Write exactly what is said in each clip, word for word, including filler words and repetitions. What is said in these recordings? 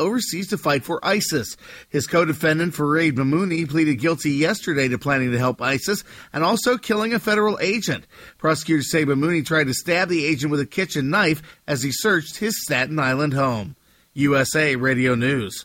overseas to fight for ISIS. His co-defendant, Fareed Mamouni, pleaded guilty yesterday to planning to help ISIS and also killing a federal agent. Prosecutors say Mamouni tried to stab the agent with a kitchen knife as he searched his Staten Island home. U S A Radio News.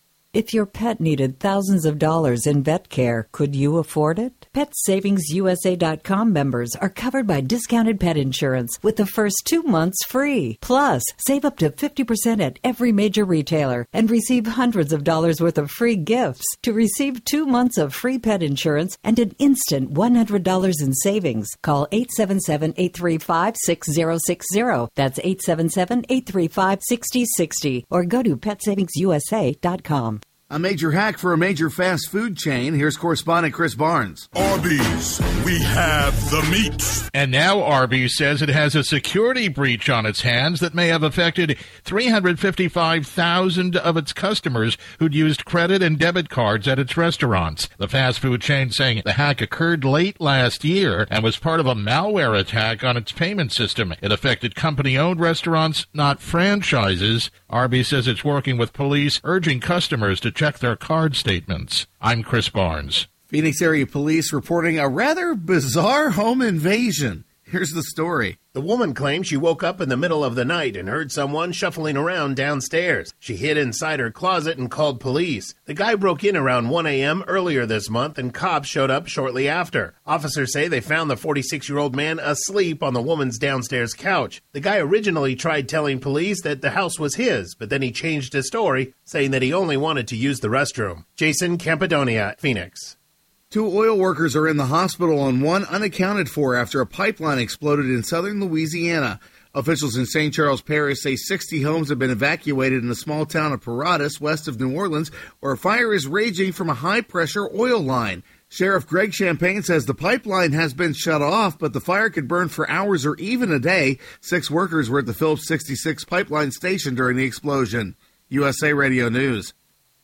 If your pet needed thousands of dollars in vet care, could you afford it? Pet Savings U S A dot com members are covered by discounted pet insurance with the first two months free. Plus, save up to fifty percent at every major retailer and receive hundreds of dollars worth of free gifts. To receive two months of free pet insurance and an instant one hundred dollars in savings, call eight seven seven, eight three five, six zero six zero. That's eight seven seven, eight three five, six zero six zero. Or go to Pet Savings U S A dot com. A major hack for a major fast food chain. Here's correspondent Chris Barnes. Arby's, we have the meat. And now Arby's says it has a security breach on its hands that may have affected three hundred fifty-five thousand of its customers who'd used credit and debit cards at its restaurants. The fast food chain saying the hack occurred late last year and was part of a malware attack on its payment system. It affected company-owned restaurants, not franchises. Arby's says it's working with police, urging customers to check their card statements. I'm Chris Barnes. Phoenix area police reporting a rather bizarre home invasion. Here's the story. The woman claims she woke up in the middle of the night and heard someone shuffling around downstairs. She hid inside her closet and called police. The guy broke in around one a.m. earlier this month, and cops showed up shortly after. Officers say they found the forty-six-year-old man asleep on the woman's downstairs couch. The guy originally tried telling police that the house was his, but then he changed his story, saying that he only wanted to use the restroom. Jason Campidonia, Phoenix. Two oil workers are in the hospital and one unaccounted for after a pipeline exploded in southern Louisiana. Officials in Saint Charles Parish say sixty homes have been evacuated in the small town of Paratus, west of New Orleans, where a fire is raging from a high-pressure oil line. Sheriff Greg Champagne says the pipeline has been shut off, but the fire could burn for hours or even a day. Six workers were at the Phillips sixty-six pipeline station during the explosion. U S A Radio News.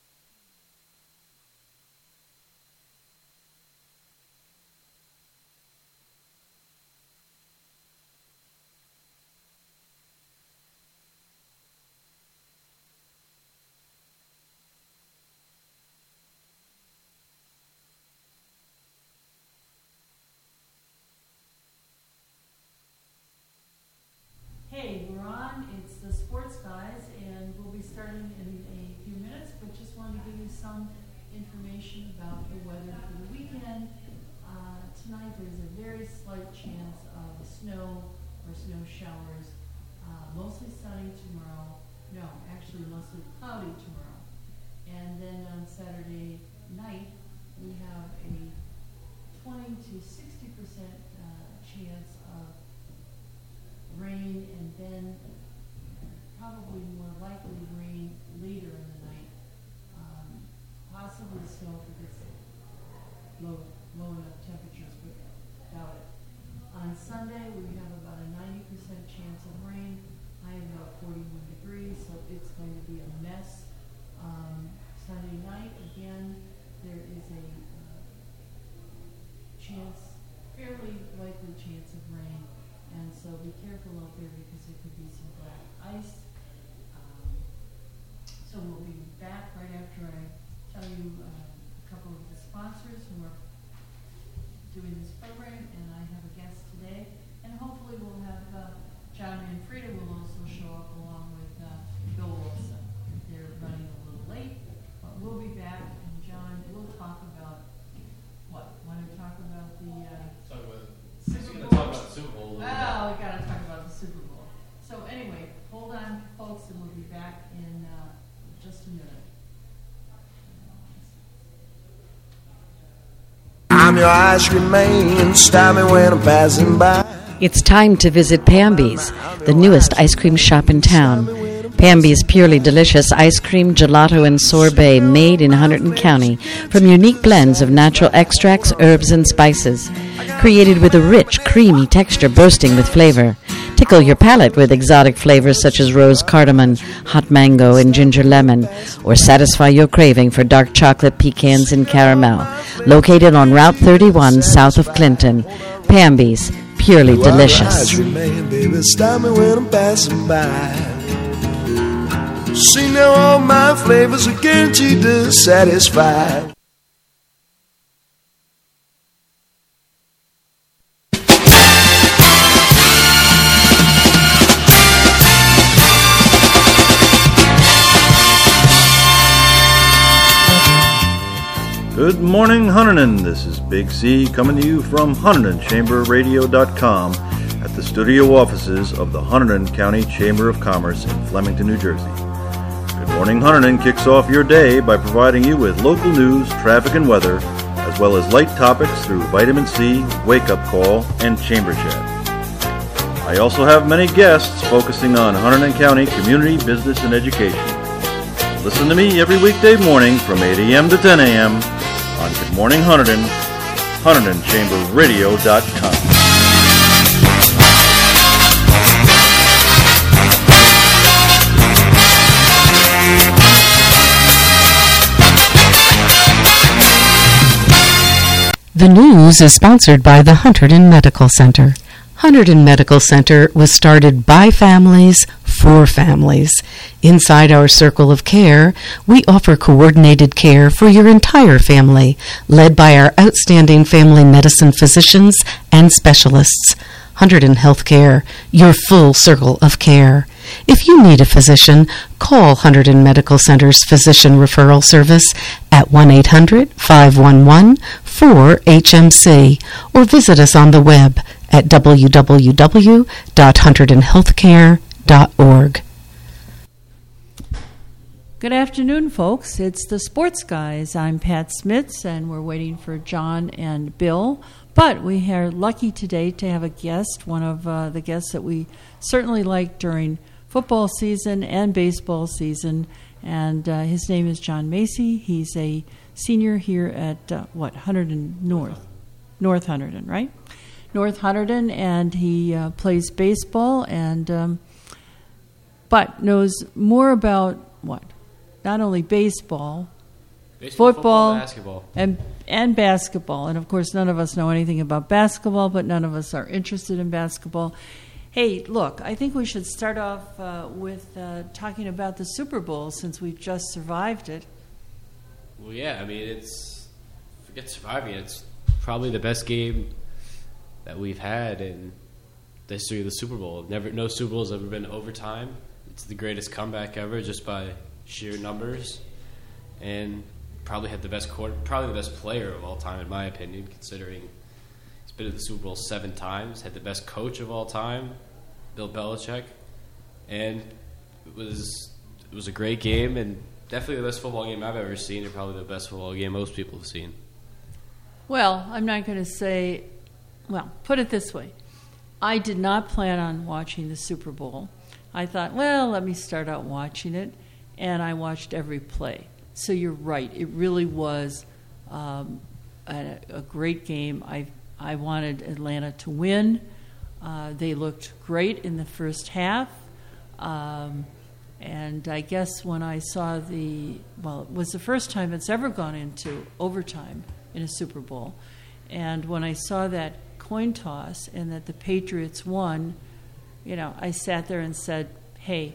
Hey, we're on. It's the Sports Guys, and we'll be starting in a few minutes, but just wanted to give you some information about the weather for the weekend. Uh, tonight there's a very slight chance of snow or snow showers. Uh, mostly sunny tomorrow. No, actually mostly cloudy tomorrow. And then on Saturday night, we have a twenty to sixty percent uh, chance of rain, and then probably more likely rain later in the night. Um, possibly snow if it gets low, low enough temperatures, but doubt it. On Sunday, we have about a ninety percent chance of rain. High about forty-one degrees, so it's going to be a mess. Um, Sunday night, again, there is a uh, chance, fairly likely chance of rain. And so be careful out there because there could be some black ice. Um, so we'll be back right after I tell you uh, a couple of the sponsors who are doing this program. And I have a guest today. And hopefully we'll have uh, John Manfreda will also show up along with uh, Bill Wilson. They're running a little late, but we'll be back. And John, we'll talk about what? Want to talk about the uh, talk about Super Bowl? Talk about the Super Bowl. Oh, we got to talk about the Super Bowl. So anyway, hold on, folks, and we'll be back in uh, just a minute. I'm your ice cream man, stop me when I'm passing by. It's time to visit Pamby's, the newest ice cream shop in town. Pamby's purely delicious ice cream, gelato, and sorbet made in Hunterdon County from unique blends of natural extracts, herbs, and spices. Created with a rich, creamy texture bursting with flavor. Tickle your palate with exotic flavors such as rose cardamom, hot mango, and ginger lemon, or satisfy your craving for dark chocolate, pecans, and caramel. Located on Route thirty-one south of Clinton. Pamby's, purely delicious. Man, baby, stop me when I'm passing by. See now all my flavors are guaranteed to satisfy. Good morning, Hunterdon. This is Big C coming to you from Hunterdon Chamber Radio dot com at the studio offices of the Hunterdon County Chamber of Commerce in Flemington, New Jersey. Good Morning Hunterdon kicks off your day by providing you with local news, traffic, and weather, as well as light topics through Vitamin C, Wake Up Call, and Chamber Chat. I also have many guests focusing on Hunterdon County community, business, and education. Listen to me every weekday morning from eight a.m. to ten a.m. on Good Morning Hunterdon, Hunterdon Chamber Radio dot com. The news is sponsored by the Hunterdon Medical Center. Hunterdon Medical Center was started by families for families. Inside our circle of care, we offer coordinated care for your entire family, led by our outstanding family medicine physicians and specialists. Hunterdon Healthcare, your full circle of care. If you need a physician, call Hunterdon Medical Center's Physician Referral Service at one eight hundred, five one one, four H M C or visit us on the web at w w w dot hunterdon healthcare dot org. Good afternoon, folks. It's the Sports Guys. I'm Pat Smits, and we're waiting for John and Bill. But we are lucky today to have a guest, one of uh, the guests that we certainly like during football season and baseball season, and uh, his name is John Macy. He's a senior here at, uh, what, Hunterdon North? North Hunterdon, right? North Hunterdon, and he uh, plays baseball, and um, but knows more about, what, not only baseball, Baseball, football, football, basketball. and and basketball. And, of course, none of us know anything about basketball, but none of us are interested in basketball. Hey, look, I think we should start off uh, with uh, talking about the Super Bowl since we've just survived it. Well, yeah, I mean, it's, forget surviving, it's probably the best game that we've had in the history of the Super Bowl. Never, no Super Bowl's ever been overtime. It's the greatest comeback ever just by sheer numbers. And probably had the best quarter, probably the best player of all time, in my opinion, considering he's been to the Super Bowl seven times, had the best coach of all time, Bill Belichick, and it was it was a great game and definitely the best football game I've ever seen, and probably the best football game most people have seen. Well, I'm not going to say, well, put it this way. I did not plan on watching the Super Bowl. I thought, well, let me start out watching it, and I watched every play. So you're right. It really was um, a, a great game. I I wanted Atlanta to win. Uh, they looked great in the first half. Um, and I guess when I saw the, well, it was the first time it's ever gone into overtime in a Super Bowl. And when I saw that coin toss and that the Patriots won, you know, I sat there and said, hey,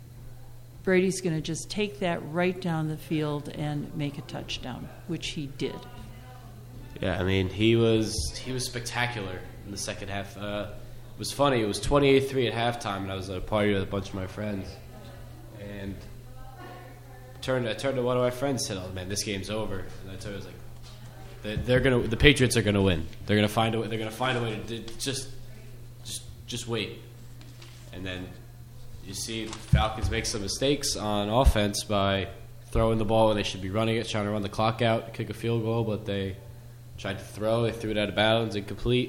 Brady's going to just take that right down the field and make a touchdown, which he did. Yeah, I mean, he was he was spectacular in the second half. Uh, it was funny. It was twenty-eight three at halftime, and I was at a party with a bunch of my friends. And turned, I turned to one of my friends and said, oh, man, this game's over. And I told him, I was like, they're, they're gonna, the Patriots are going to win. They're going to find a way. They're going to find a way to just, just, just wait. And then you see Falcons make some mistakes on offense by throwing the ball when they should be running it, trying to run the clock out, kick a field goal, but they tried to throw. They threw it out of bounds, incomplete.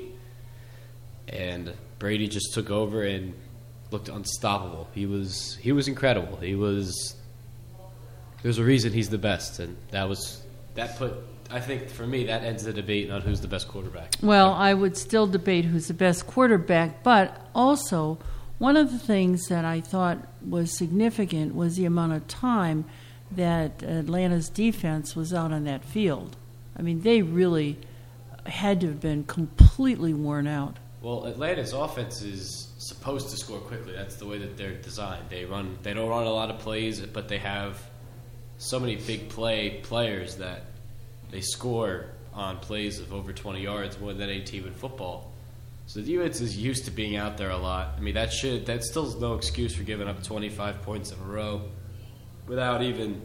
And Brady just took over and looked unstoppable. He was he was incredible. He was there's a reason he's the best, and that was that put I think for me that ends the debate on who's the best quarterback. Well, I would still debate who's the best quarterback, but also one of the things that I thought was significant was the amount of time that Atlanta's defense was out on that field. I mean, they really had to have been completely worn out. Well, Atlanta's offense is supposed to score quickly. That's the way that they're designed. They run. They don't run a lot of plays, but they have so many big play players that they score on plays of over twenty yards more than any team in football. So the defense is used to being out there a lot. I mean, that should that still is no excuse for giving up twenty-five points in a row without even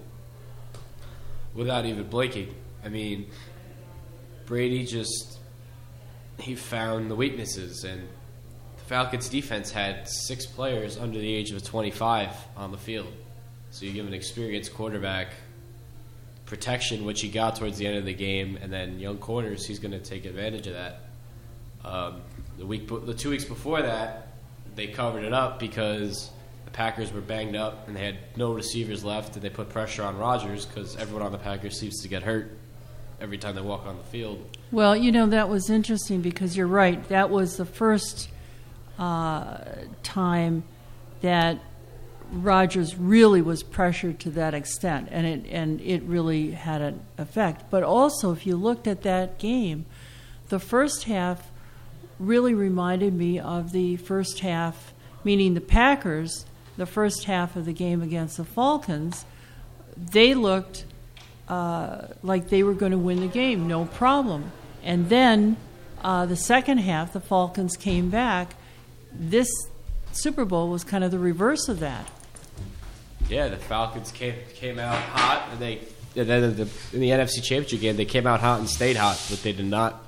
without even blinking. I mean, Brady just he found the weaknesses, and the Falcons' defense had six players under the age of twenty-five on the field. So you give an experienced quarterback protection, which he got towards the end of the game, and then young corners, he's going to take advantage of that. Um, the week, the two weeks before that, they covered it up because the Packers were banged up and they had no receivers left, and they put pressure on Rodgers because everyone on the Packers seems to get hurt every time they walk on the field. Well, you know, that was interesting because you're right. That was the first uh, time that Rodgers really was pressured to that extent, and it and it really had an effect. But also, if you looked at that game, the first half really reminded me of the first half, meaning the Packers, the first half of the game against the Falcons. They looked uh, like they were going to win the game, no problem. And then uh, the second half, the Falcons came back. This Super Bowl was kind of the reverse of that. Yeah, the Falcons came came out hot, and they and then the, in the N F C Championship game they came out hot and stayed hot, but they did not.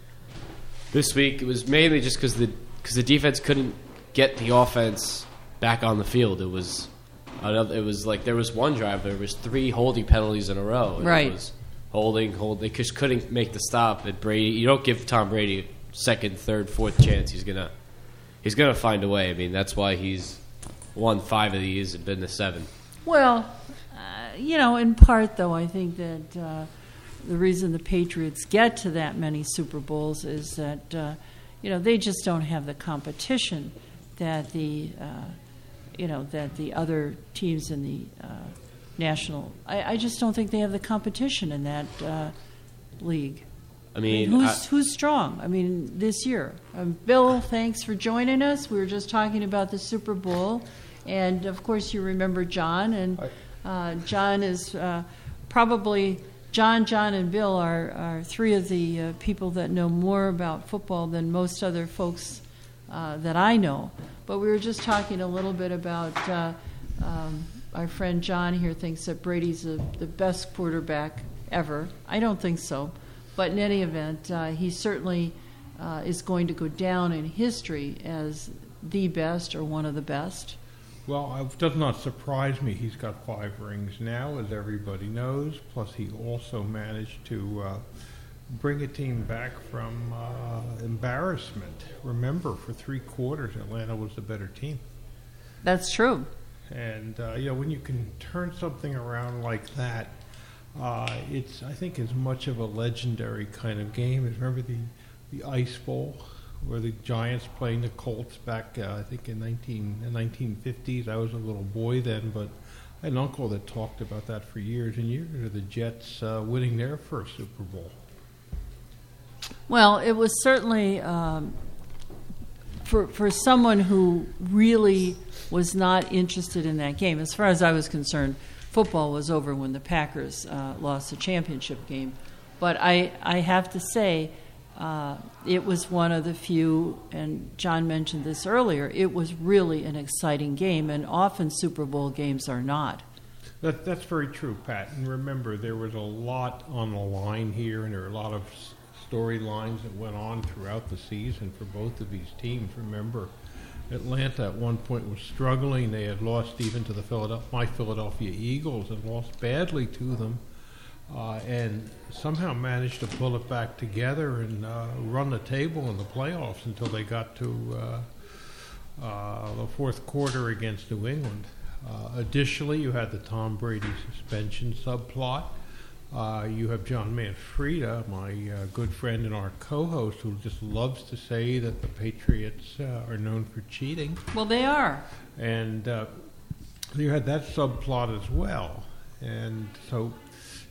This week it was mainly just because the because the defense couldn't get the offense back on the field. It was another, it was like there was one drive there was three holding penalties in a row. And right. It was holding, hold. They just couldn't make the stop. And Brady, you don't give Tom Brady a second, third, fourth chance. He's gonna he's gonna find a way. I mean, that's why he's won five of these and been to seven. Well, uh, you know, in part, though, I think that uh, the reason the Patriots get to that many Super Bowls is that, uh, you know, they just don't have the competition that the, uh, you know, that the other teams in the uh, national. I, I just don't think they have the competition in that uh, league. I mean, I mean who's I, who's strong? I mean, this year. Um, Bill, thanks for joining us. We were just talking about the Super Bowl, and of course, you remember John. And uh, John is uh, probably John, John, and Bill are, are three of the uh, people that know more about football than most other folks uh, that I know. But we were just talking a little bit about uh, um, our friend John here thinks that Brady's a, the best quarterback ever. I don't think so. But in any event, uh, he certainly uh, is going to go down in history as the best or one of the best. Well, it does not surprise me. He's got five rings now, as everybody knows. Plus, he also managed to uh, bring a team back from uh, embarrassment. Remember, for three quarters, Atlanta was the better team. That's true. And, uh, you know, when you can turn something around like that, Uh, it's, I think, as much of a legendary kind of game as remember the, the Ice Bowl, where the Giants playing the Colts back, uh, I think, in nineteen in nineteen fifties. I was a little boy then, but I had an uncle that talked about that for years and years. Of the Jets uh, winning their first Super Bowl. Well, it was certainly um, for for someone who really was not interested in that game. As far as I was concerned, football was over when the Packers uh, lost the championship game. But I, I have to say, uh, it was one of the few, and John mentioned this earlier, it was really an exciting game, and often Super Bowl games are not. That, that's very true, Pat. And remember, there was a lot on the line here, and there were a lot of storylines that went on throughout the season for both of these teams. Remember, Atlanta at one point was struggling. They had lost even to the Philadelphia, my Philadelphia Eagles and lost badly to them, uh, and somehow managed to pull it back together and uh, run the table in the playoffs until they got to uh, uh, the fourth quarter against New England. Uh, additionally, you had the Tom Brady suspension subplot. Uh, you have John Manfreda, my uh, good friend and our co-host, who just loves to say that the Patriots uh, are known for cheating. Well, they are. And uh, you had that subplot as well. And so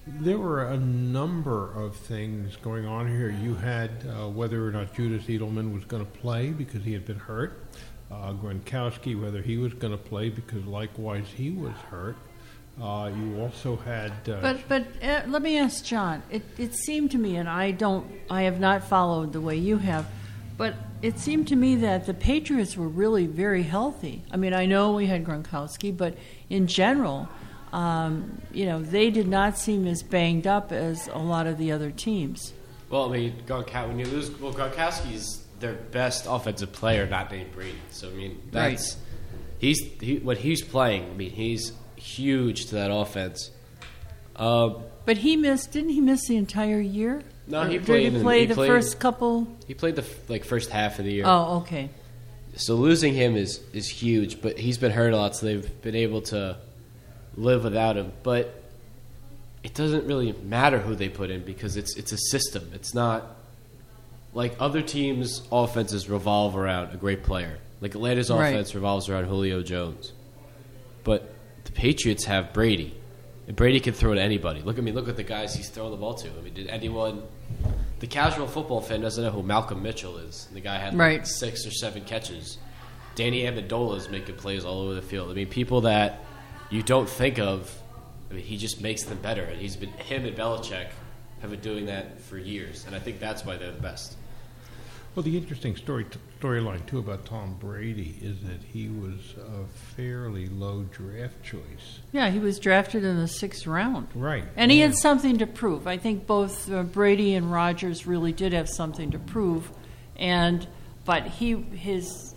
There were a number of things going on here. You had uh, whether or not Judas Edelman was going to play because he had been hurt. Uh, Gronkowski, whether he was going to play because likewise he was hurt. Uh, you also had. Uh, but but uh, let me ask John. It it seemed to me, and I don't, I have not followed the way you have, but it seemed to me that the Patriots were really very healthy. I mean, I know we had Gronkowski, but in general. Um, you know, they did not seem as banged up as a lot of the other teams. Well, I mean, Gronkowski, when you lose, well, Gronkowski's their best offensive player, not named Brady. So I mean, that's right. he's he, when he's playing. I mean, he's huge to that offense. Um, but he missed. Didn't he miss the entire year? No, or he did played. He in, play he the played, first couple. He played the like first half of the year. Oh, okay. So losing him is is huge, but he's been hurt a lot, so they've been able to live without him. But it doesn't really matter who they put in because it's it's a system. It's not like other teams' offenses revolve around a great player. Like Atlanta's Right. offense revolves around Julio Jones. But the Patriots have Brady. And Brady can throw to anybody. Look at me, look at the guys he's throwing the ball to. I mean, did anyone the casual football fan doesn't know who Malcolm Mitchell is. And the guy had like Right. six or seven catches. Danny Amendola is making plays all over the field. I mean, people that you don't think of, I mean, he just makes them better. And he's been him and Belichick have been doing that for years, and I think that's why they're the best. Well, the interesting story storyline too about Tom Brady is that he was a fairly low draft choice. Yeah, he was drafted in the sixth round. Right, and he yeah. had something to prove. I think both uh, Brady and Rodgers really did have something to prove, and but he his,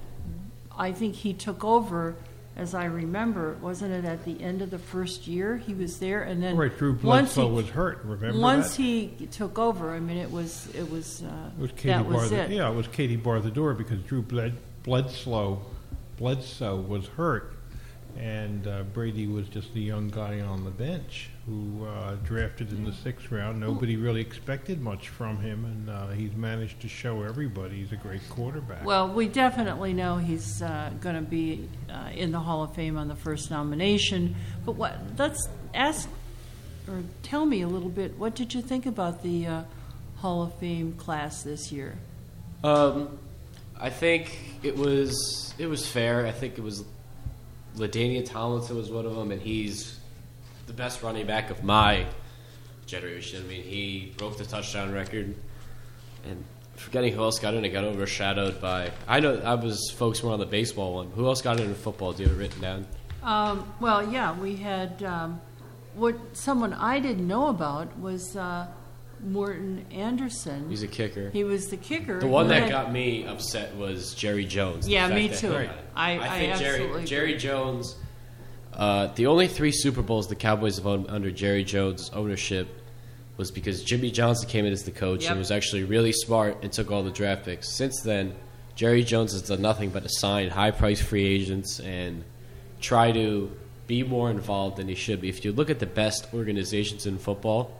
I think he took over. As I remember, wasn't it at the end of the first year he was there, and then right, Drew once Bledsoe he, was hurt. Remember once that? he took over, I mean, it was it was, uh, It was Katie that bar was the, it. Yeah, it was Katie bar the door because Drew Bled, Bledsoe, Bledsoe was hurt, and uh, Brady was just a young guy on the bench who uh, drafted in the sixth round. Nobody really expected much from him, and uh, he's managed to show everybody he's a great quarterback. Well, we definitely know he's uh, going to be uh, in the Hall of Fame on the first nomination. But what? Let's ask or tell me a little bit. What did you think about the uh, Hall of Fame class this year? Um, I think it was it was fair. I think it was LaDainian Tomlinson was one of them, and he's the best running back of my generation. I mean, he broke the touchdown record, and forgetting who else got in, it got overshadowed by. I know I was folks were on the baseball one. Who else got in in football? Do you have it written down? Um, well, yeah, we had um, what someone I didn't know about was uh, Morton Anderson. He's a kicker. He was the kicker. The one He that had- got me upset was Jerry Jones. The Yeah, fact me that too. he- I- I I think Jerry absolutely Jerry agree. Jones. Uh, the only three Super Bowls the Cowboys have owned under Jerry Jones' ownership was because Jimmy Johnson came in as the coach Yep. and was actually really smart and took all the draft picks. Since then, Jerry Jones has done nothing but assign high-priced free agents and try to be more involved than he should be. If you look at the best organizations in football,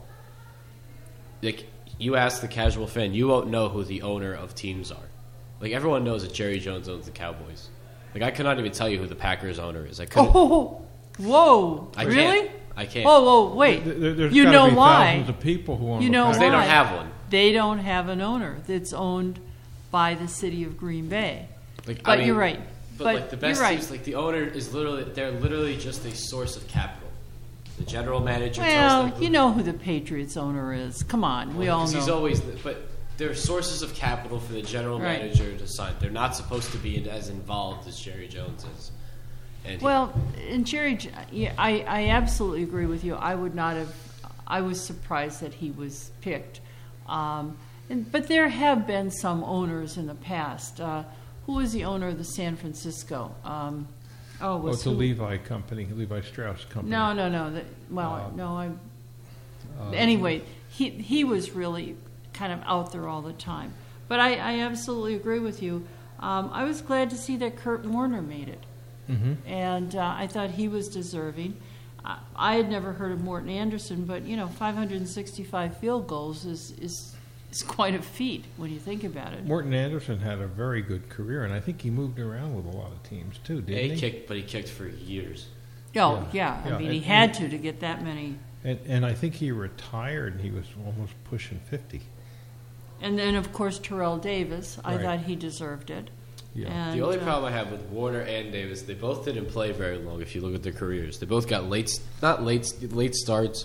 like you ask the casual fan, you won't know who the owner of teams are. Like everyone knows that Jerry Jones owns the Cowboys. Like I cannot even tell you who the Packers owner is. I couldn't. Oh, whoa! I really? can't. I can't. Whoa, whoa, wait! There- there's you gotta know be why? thousands of people who own you the know Packers. why? They don't have one. They don't have an owner that's owned by the city of Green Bay. Like, but I mean, you're right. But, But like the best you're right. teams, like the owner is literally they're literally just a source of capital. The general manager Well, tells them. you know who the Patriots owner is. Come on, we all because know. He's always, but they're sources of capital for the general Right. manager to sign. They're not supposed to be as involved as Jerry Jones is. And he- Well, and Jerry, yeah, I, I absolutely agree with you. I would not have. I was surprised that he was picked. Um, and, but there have been some owners in the past. Uh, who was the owner of the San Francisco? Um, oh, Oh, was it's a who- Levi company, Levi Strauss company. No, no, no. That, well, Uh, no. I. uh, Anyway, he he was really kind of out there all the time. But I, I absolutely agree with you. Um, I was glad to see that Kurt Warner made it. Mhm. And uh, I thought he was deserving. I, I had never heard of Morton Anderson, but you know, five hundred sixty-five field goals is, is is quite a feat when you think about it. Morton Anderson had a very good career, and I think he moved around with a lot of teams too, Yeah, didn't he he? kicked, but he kicked for years. Oh, yeah. Yeah. I mean, And- he had and- to to get that many. And, and I think he retired, and he was almost pushing fifty. And then, of course, Terrell Davis. I Right. thought he deserved it. Yeah. And, The only uh, problem I have with Warner and Davis, they both didn't play very long. If you look at their careers, they both got late, not late, late starts.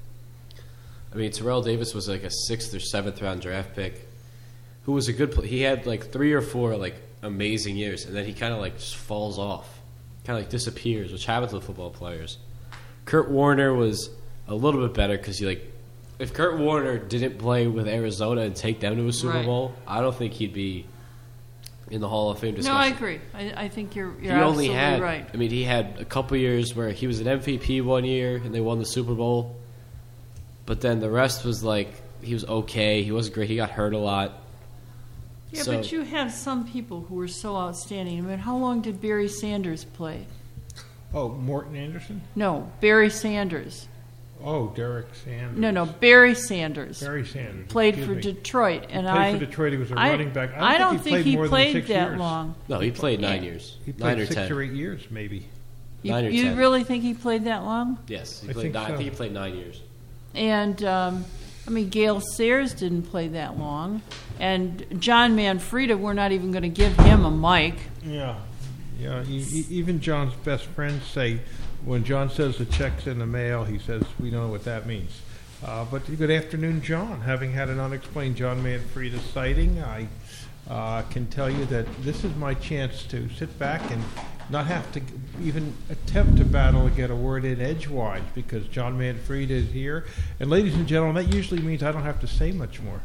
I mean, Terrell Davis was like a sixth or seventh round draft pick, who was a good. Play. He had like three or four like amazing years, and then he kind of like just falls off, kind of like disappears, which happens with football players. Kurt Warner was a little bit better because he like. If Kurt Warner didn't play with Arizona and take them to a Super Right. Bowl, I don't think he'd be in the Hall of Fame discussion. No, I agree. I, I think you're, you're he only absolutely had, right. I mean, he had a couple years where he was an M V P one year and they won the Super Bowl. But then the rest was like, he was okay. He wasn't great. He got hurt a lot. Yeah, So- but you have some people who were so outstanding. I mean, how long did Barry Sanders play? Oh, Morton Anderson? No, Barry Sanders. Oh, Derek Sanders. No, no, Barry Sanders. Barry Sanders. Played excuse for me. Detroit, He and played I. for Detroit. He was a I- running back. I don't think played he more played than six that years. long. No, he played nine Yeah. years. He nine played or six ten. or eight years, maybe. You, Nine or you ten. really think he played that long? Yes, he I played think nine. so. I think he played nine years. And um, I mean, Gail Sayers didn't play that long, and John Manfreda, we're not even going to give him a mic. Yeah. Yeah. E- e- even John's best friends say, when John says the check's in the mail, he says, we know what that means. Uh, but good afternoon, John. Having had an unexplained John Manfreda sighting, I uh, can tell you that this is my chance to sit back and not have to even attempt to battle to get a word in edgewise, because John Manfreda is here. And ladies and gentlemen, that usually means I don't have to say much more.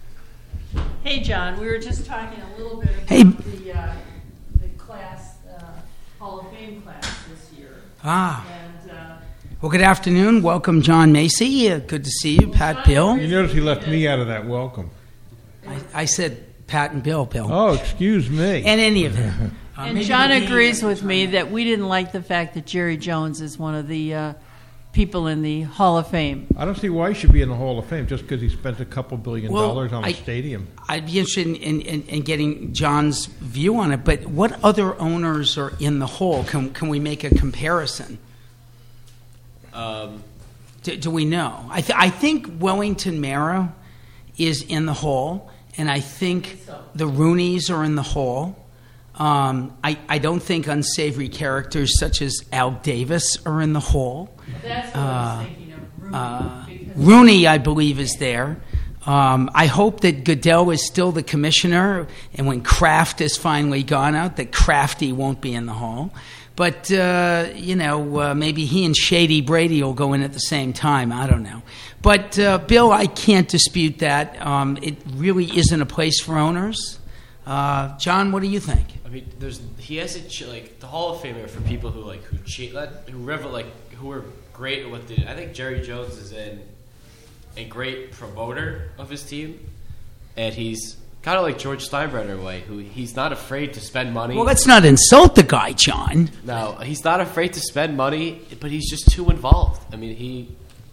Hey, John, we were just talking a little bit about Hey. the uh, the class, uh, Hall of Fame class this year. Ah. And uh, Well, good afternoon. Welcome, John Macy. Uh, good to see you, Pat Bill. You notice he left me out of that welcome. I, I said Pat and Bill, Bill. Oh, excuse me. And any of them. Uh, and maybe John the name- agrees with me that we didn't like the fact that Jerry Jones is one of the uh, people in the Hall of Fame. I don't see why he should be in the Hall of Fame just because he spent a couple billion Well, dollars on a I- stadium. I'd be interested in, in, in, in getting John's view on it, but what other owners are in the Hall? Can, can we make a comparison? Um, Do, do we know? I, th- I think Wellington Mara is in the Hall, and I think the Rooneys are in the Hall. Um, I, I don't think unsavory characters such as Al Davis are in the Hall. That's what I was thinking of, Rooney. Uh, because- Rooney, I believe, is there. Um, I hope that Goodell is still the commissioner, and when Kraft is finally gone out, that Crafty won't be in the Hall. But, uh, you know, uh, maybe he and Shady Brady will go in at the same time. I don't know. But, uh, Bill, I can't dispute that. Um, it really isn't a place for owners. Uh, John, what do you think? I mean, there's he has a ch- like the Hall of Fame are for people who like who cheat, like, who revel like who are great at what they do. I think Jerry Jones is in a great promoter of his team, and he's kind of like George Steinbrenner in a way, who he's not afraid to spend money. Well, let's not insult the guy, John. No, he's not afraid to spend money, but he's just too involved. I mean, he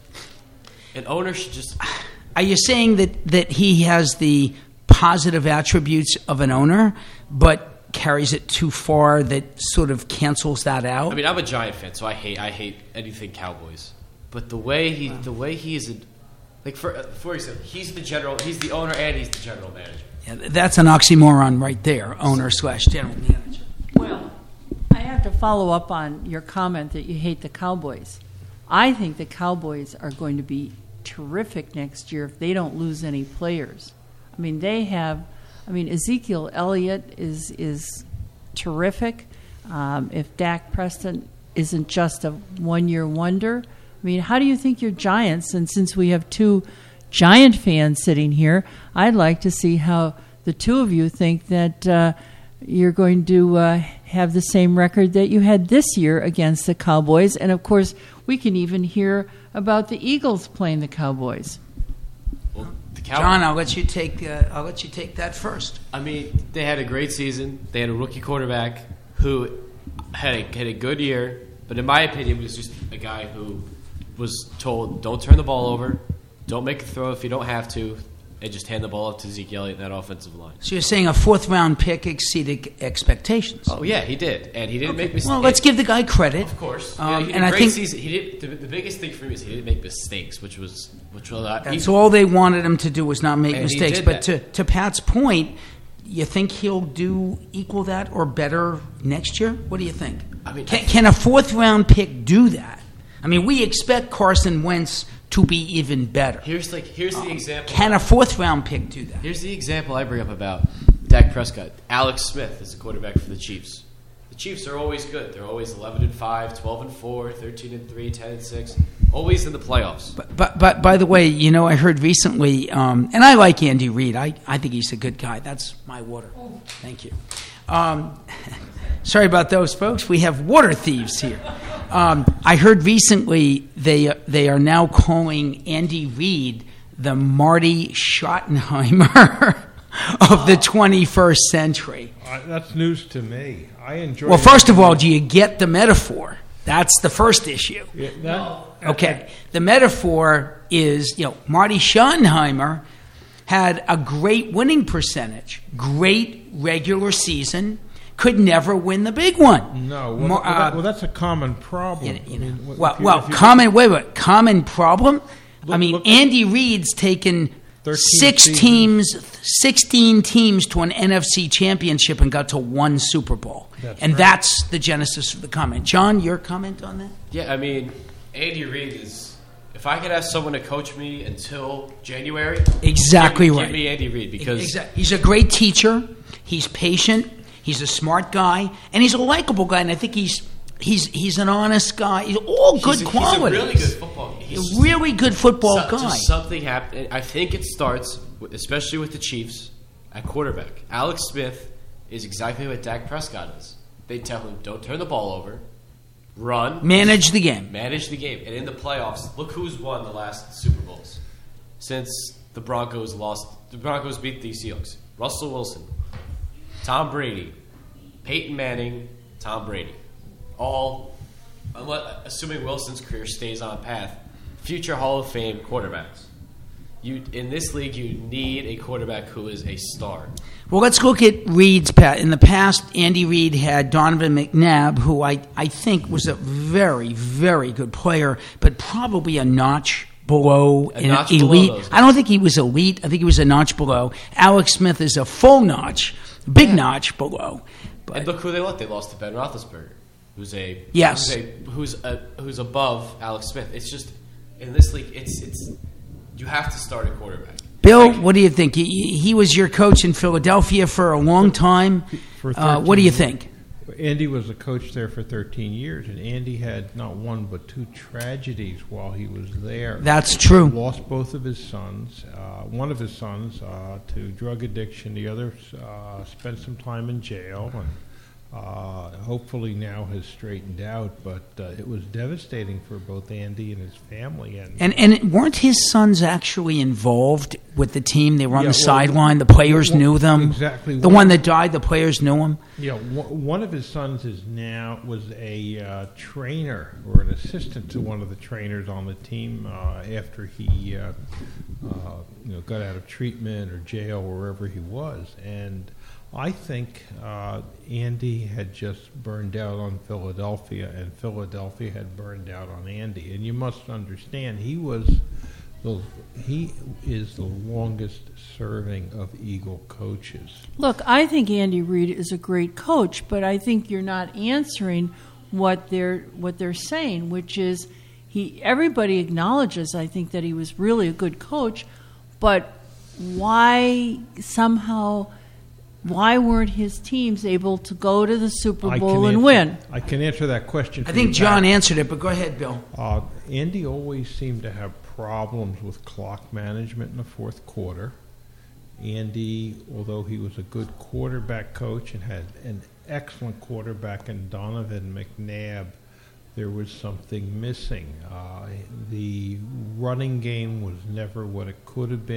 an owner should just. Are you saying that, that he has the positive attributes of an owner, but carries it too far that sort of cancels that out? I mean, I'm a Giant fan, so I hate I hate anything Cowboys. But the way he the way he is, a, like for for example, he's the general, he's the owner, and he's the general manager. Yeah, that's an oxymoron right there, owner slash general manager. Well, I have to follow up on your comment that you hate the Cowboys. I think the Cowboys are going to be terrific next year if they don't lose any players. I mean, they have. I mean, Ezekiel Elliott is is terrific. Um, if Dak Preston isn't just a one-year wonder, I mean, how do you think your Giants? And since we have two Giant fans sitting here, I'd like to see how the two of you think that uh, you're going to uh, have the same record that you had this year against the Cowboys. And of course, we can even hear about the Eagles playing the Cowboys. Well, the Cowboys, John, I'll let you take. Uh, I'll let you take that first. I mean, they had a great season. They had a rookie quarterback who had a, had a good year, but in my opinion, was just a guy who was told, "Don't turn the ball over, don't make a throw if you don't have to, and just hand the ball up to Zeke Elliott in that offensive line. So you're saying a fourth round pick exceeded expectations? Oh yeah, he did, and he didn't Okay. make mistakes. Well, let's give the guy credit. Of course, Um, yeah, he did and a I great think season. He did the, the biggest thing for me is he didn't make mistakes, which was which was uh, that's he, all they wanted him to do was not make And he mistakes. did But that. to to Pat's point, you think he'll do equal that or better next year? What do you think? I mean, can, can a fourth round pick do that? I mean, we expect Carson Wentz to be even better. Here's like here's the example. Can a fourth round pick do that? Here's the example I bring up about Dak Prescott. Alex Smith is the quarterback for the Chiefs. The Chiefs are always good. They're always eleven and five, twelve and four, thirteen and three, ten and six, always in the playoffs. But, but, but by the way, you know, I heard recently, um, and I like Andy Reid. I, I think he's a good guy. That's my water. Thank you. Um, sorry about those, folks. We have water thieves here. Um, I heard recently they they are now calling Andy Reid the Marty Schottenheimer of the twenty-first century. Uh, that's news to me. I enjoy. Well, first of all, do you get the metaphor? That's the first issue. Yeah, that, Okay. The metaphor is, you know, Marty Schottenheimer had a great winning percentage, great regular season, could never win the big one. No, well, Mo- well, that- uh, well, that's a common problem. you know, I mean, well, if you- well if you- common, wait, wait, common problem? I Look- mean, look- Andy Reid's taken thirteen six seasons. teams, sixteen teams to an N F C championship and got to one Super Bowl. That's and right. that's the genesis of the comment. John, your comment on that? Yeah, I mean, Andy Reid is. If I could ask someone to coach me until January, Exactly give, right. Give me Andy Reid because Exactly. He's a great teacher. He's patient. He's a smart guy, and he's a likable guy. And I think he's he's he's an honest guy. He's all good he's a, qualities. He's a really good football. He's a really good football so- guy. Just something happened. I think it starts, with, especially with the Chiefs at quarterback. Alex Smith is exactly what Dak Prescott is. They tell him, "Don't turn the ball over, run, Manage the game. manage the game." And in the playoffs, look who's won the last Super Bowls since the Broncos lost. The Broncos beat the Seahawks. Russell Wilson, Tom Brady, Peyton Manning, Tom Brady. All, assuming Wilson's career stays on path, future Hall of Fame quarterbacks. You in this league, you need a quarterback who is a star. Well, let's look at Reid's past. In the past, Andy Reid had Donovan McNabb, who I, I think was a very, very good player, but probably a notch below A an notch below elite. those guys. I don't think he was elite. I think he was a notch below. Alex Smith is a full notch, big notch below. But And look who they lost. They lost to Ben Roethlisberger, who's a Yes. who's a, who's, a, who's above Alex Smith. It's just in this league, it's it's you have to start a quarterback. Bill, Like, what do you think? He, he was your coach in Philadelphia for a long time. For Uh, what do you thirteen think? Andy was a coach there for thirteen years, and Andy had not one but two tragedies while he was there. That's true. Lost both of his sons. Uh, one of his sons uh, to drug addiction. The other uh, spent some time in jail, and uh, hopefully now has straightened out. But uh, it was devastating for both Andy and his family. And And and weren't his sons actually involved with the team? They were on Yeah, the well, sideline. The players well, knew them. exactly. The one that died, the players knew him. Yeah, one one of his sons is now was a uh, trainer or an assistant to one of the trainers on the team uh, after he, uh, uh, you know, got out of treatment or jail or wherever he was. And I think uh, Andy had just burned out on Philadelphia, and Philadelphia had burned out on Andy. And you must understand, he was the he is the longest serving of Eagle coaches. Look, I think Andy Reid is a great coach, but I think you're not answering what they're what they're saying, which is he. Everybody acknowledges, I think, that he was really a good coach, but why somehow why weren't his teams able to go to the Super I Bowl can and answer- win? I can answer that question. I for think you, John Pat. answered it, but go ahead, Bill. Uh, Andy always seemed to have problems with clock management in the fourth quarter. Andy, although he was a good quarterback coach and had an excellent quarterback in Donovan McNabb, there was something missing. Uh, the running game was never what it could have been.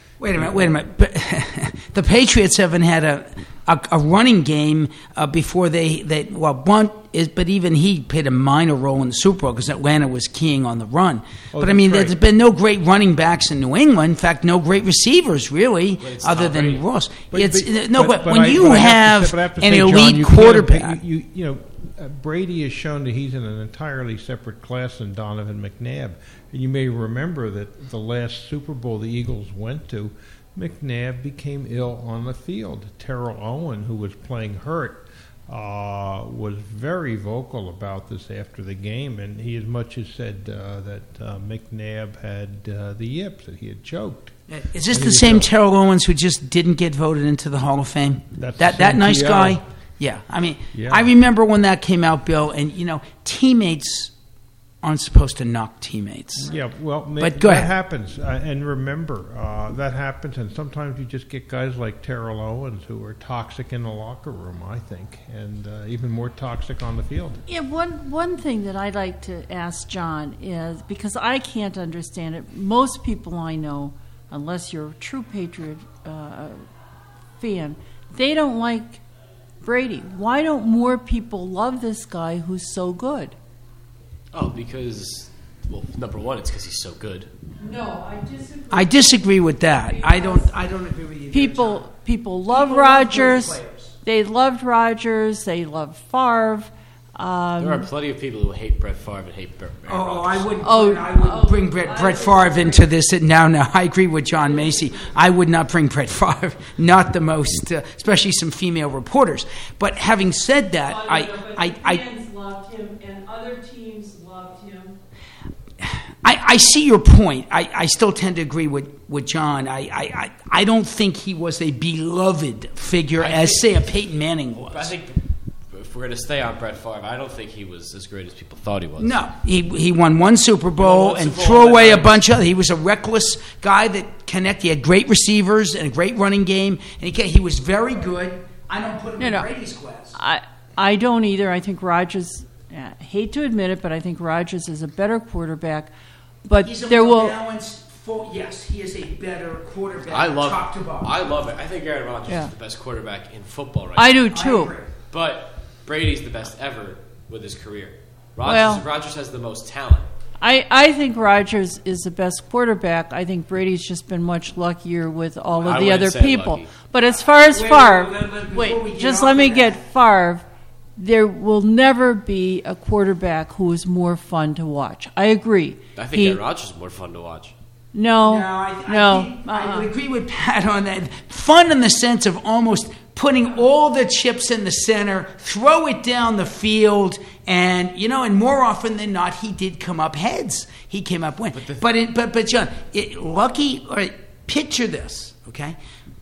Wait a minute, wait a minute. But the Patriots haven't had a a, a running game uh, before they, they well, Bunt is, but even he played a minor role in the Super Bowl because Atlanta was keying on the run. Oh, but I mean, right. There's been no great running backs in New England. In fact, no great receivers really, other than Brady. Ross. But, it's but, no, but, but, but when I, you but have, have, to, have to an say, elite John, you quarterback, you, you, you know, uh, Brady has shown that he's in an entirely separate class than Donovan McNabb. You may remember that the last Super Bowl the Eagles went to, McNabb became ill on the field. Terrell Owen, who was playing hurt, uh, was very vocal about this after the game, and he as much as said uh, that uh, McNabb had uh, the yips, that he had choked. Is this and the same Terrell Owens who just didn't get voted into the Hall of Fame? That's that that nice T L. guy? Yeah. I mean, yeah. I remember when that came out, Bill, and, you know, teammates aren't supposed to knock teammates. Yeah, well, but go that ahead. happens. Uh, and remember, uh, that happens, and sometimes you just get guys like Terrell Owens who are toxic in the locker room, I think, and uh, even more toxic on the field. Yeah, one, one thing that I'd like to ask John is, because I can't understand it, most people I know, unless you're a true Patriot uh, fan, they don't like Brady. Why don't more people love this guy who's so good? Oh, because, well, number one, it's because he's so good. No, I disagree. I disagree with that. I don't. I don't agree with you. People, there, people love people Rodgers. Love they loved Rodgers. They loved Favre. Um, there are plenty of people who hate Brett Favre and hate Brett. Oh, I would. Oh, I would oh, bring Brett, Brett Favre into this. Now, now, I agree with John Macy. I would not bring Brett Favre. Not the most, uh, especially some female reporters. But having said that, well, I, no, but I, the I, fans loved him, and other teams loved him. I, I see your point. I, I still tend to agree with, with John. I, I, I don't think he was a beloved figure I as, think, say, a Peyton Manning was. I think if we're going to stay on Brett Favre, I don't think he was as great as people thought he was. No. He he won one Super Bowl one and Super Bowl threw away a and bunch of... He was a reckless guy that connected. He had great receivers and a great running game. And he, he was very good. I don't put him no, in no. Brady's class. I, I don't either. I think Rodgers... I hate to admit it, but I think Rodgers is a better quarterback. But He's a there more will... balanced... Full, yes, he is a better quarterback. I love top to bottom. I love it. I think Aaron Rodgers Yeah. is the best quarterback in football right I now. do too. I agree. But Brady's the best ever with his career. Rodgers, Well- Rodgers has the most talent. I, I think Rodgers is the best quarterback. I think Brady's just been much luckier with all of I the wouldn't other say people. lucky. But as far as Wait, Favre, wait, wait, wait, before wait, we get just off let me of get that. Favre. There will never be a quarterback who is more fun to watch. I agree. I think He- Aaron Rodgers is more fun to watch. No, No, I, no. I, think, I uh-uh. would agree with Pat on that. Fun in the sense of almost putting all the chips in the center, throw it down the field, and you know, and more often than not, he did come up heads. He came up win. But the, but, it, but but John, it, lucky. All right, picture this, okay?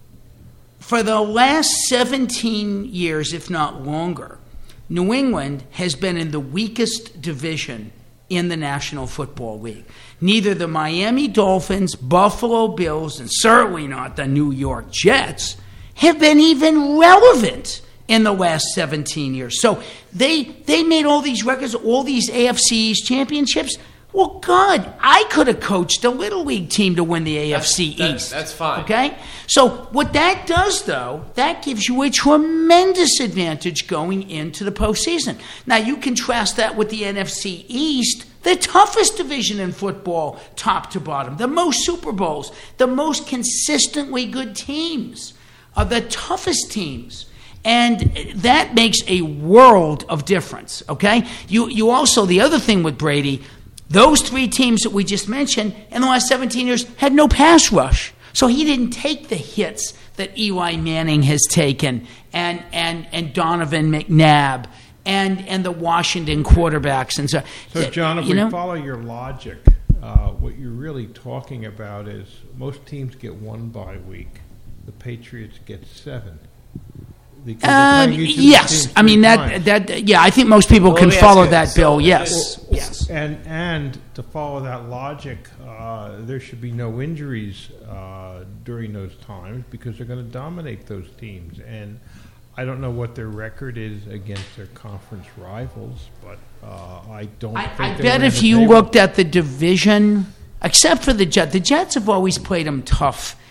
For the last seventeen years, if not longer, New England has been in the weakest division in the National Football League. Neither the Miami Dolphins, Buffalo Bills, and certainly not the New York Jets have been even relevant in the last seventeen years. So they they made all these records, all these A F C East championships. Well, God, I could have coached a Little League team to win the A F C That's- East. that's fine. Okay? So what that does, though, that gives you a tremendous advantage going into the postseason. Now, you contrast that with the N F C East, the toughest division in football, top to bottom, the most Super Bowls, the most consistently good teams, are the toughest teams. And that makes a world of difference, okay? You, you also, the other thing with Brady, those three teams that we just mentioned in the last seventeen years had no pass rush. So he didn't take the hits that Eli Manning has taken and and, and Donovan McNabb and, and the Washington quarterbacks. And so, So, John, if you we know, follow your logic, uh, what you're really talking about is most teams get one bye week. The Patriots get seven. Because they're Uh, playing each of the yes, teams I mean three that times. that yeah. I think most people Well, can let me follow ask you, that, so Bill. if Yes, this- yes. And and to follow that logic, uh, there should be no injuries uh, during those times because they're going to dominate those teams. And I don't know what their record is against their conference rivals, but uh, I don't. I, think I they bet win if the you table. looked at the division, except for the Jets, the Jets have always played them tough.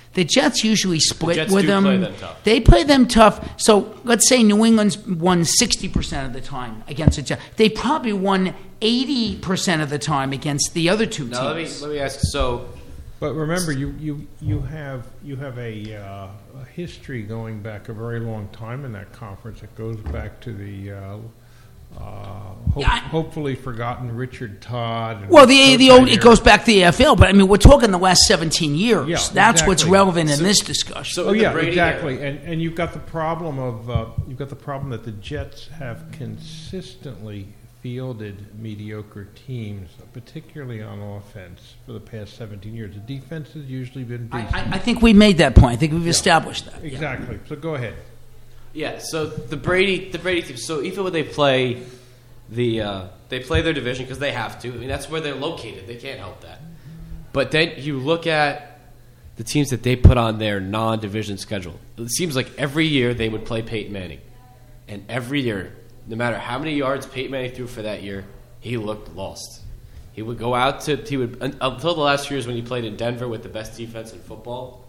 The Jets usually split Jets with do them. play them tough. They play them tough. So let's say New England's won sixty percent of the time against the Jets. They probably won eighty percent of the time against the other two Now, teams. let me let me ask. So, But remember, you, you, you have you have a, uh, a history going back a very long time in that conference. It goes back to the uh, uh, hope, Yeah, I- hopefully forgotten Richard Todd. and Well, the the old, it Coach goes back to the A F L, but I mean, we're talking the last seventeen years. Yeah, That's what's exactly. relevant in So- this discussion. oh yeah, exactly. And and you've got the problem of uh, you've got the problem that the Jets have consistently fielded mediocre teams, particularly on offense, for the past seventeen years. The defense has usually been decent. I, I think we made that point. I think we've established that. Exactly. So go ahead. yeah. So the Brady, the Brady team. So even when they play the, uh, they play their division because they have to. I mean, that's where they're located. They can't help that. But then you look at the teams that they put on their non-division schedule. It seems like every year they would play Peyton Manning, and every year, no matter how many yards Peyton Manning threw for that year, he looked lost. He would go out to he would until the last few years when he played in Denver with the best defense in football.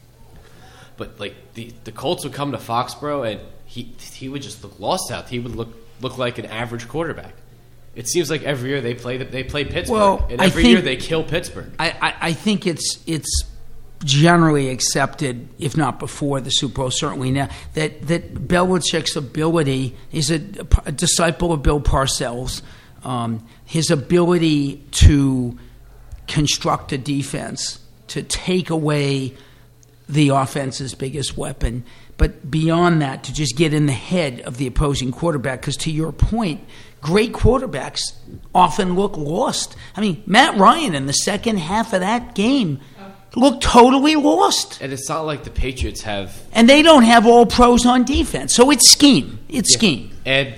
But like the the Colts would come to Foxborough and he he would just look lost out. He would look look like an average quarterback. It seems like every year they play they play Pittsburgh, Well, and I every think- year they kill Pittsburgh. I, I, I think it's it's generally accepted, if not before the Super Bowl, certainly now, that, that Belichick's ability, he's a, a disciple of Bill Parcells, um, his ability to construct a defense, to take away the offense's biggest weapon, but beyond that, to just get in the head of the opposing quarterback, because to your point, great quarterbacks often look lost. I mean, Matt Ryan in the second half of that game looked totally lost. And it's not like the Patriots have. And they don't have all pros on defense. So it's scheme. It's Yeah. scheme. And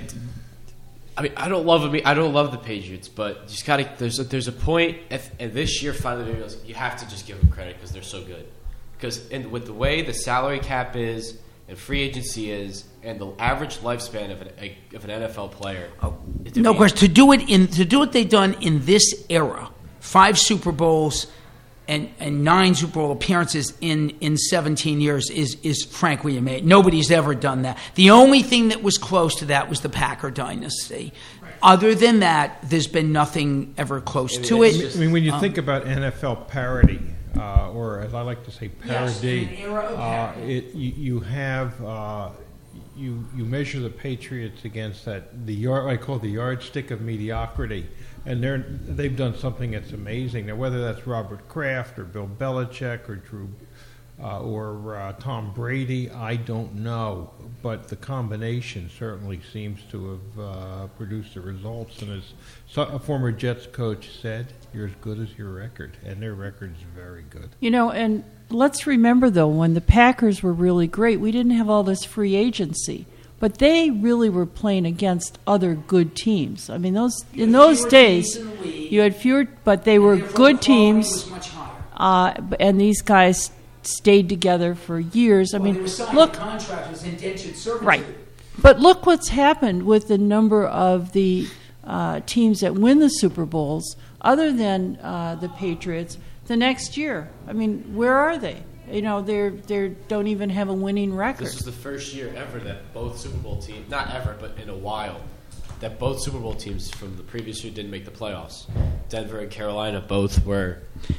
I mean, I don't love I don't love the Patriots, but you just got to. There's a, there's a point, if, and this year finally they realized you have to just give them credit because they're so good. Because in, with the way the salary cap is and free agency is, and the average lifespan of an a, of an N F L player, to No me- question. To do it in to do what they've done in this era, five Super Bowls and, and nine Super Bowl appearances in, in seventeen years is is frankly amazing. Nobody's ever done that. The only thing that was close to that was the Packer dynasty. Other than that, there's been nothing ever close to it. I mean, when you Um, think about N F L parity, uh, or as I like to say, Yes, parody, an era of uh, parity. it, you, you have uh, you you measure the Patriots against that the yard I call it the yardstick of mediocrity, and they're they've done something that's amazing. Now, whether that's Robert Kraft or Bill Belichick or Drew uh, or uh, Tom Brady, I don't know, but the combination certainly seems to have uh, produced the results. And as so, a former Jets coach said, "You're as good as your record," and their record is very good. You know, and let's remember, though, when the Packers were really great, we didn't have all this free agency. But they really were playing against other good teams. I mean, those in those fewer days, teams in the league, you had fewer, but they were therefore good the quality teams. was much higher. Uh, b- and these guys stayed together for years. I Well, they mean, were signing look, contractors indentured servitude. right. But look what's happened with the number of the uh, teams that win the Super Bowls, other than uh, the Patriots, the next year. I mean, where are they? You know, they're they don't even have a winning record. This was the first year ever that both Super Bowl teams, not ever, but in a while, that both Super Bowl teams from the previous year didn't make the playoffs. Denver and Carolina both were.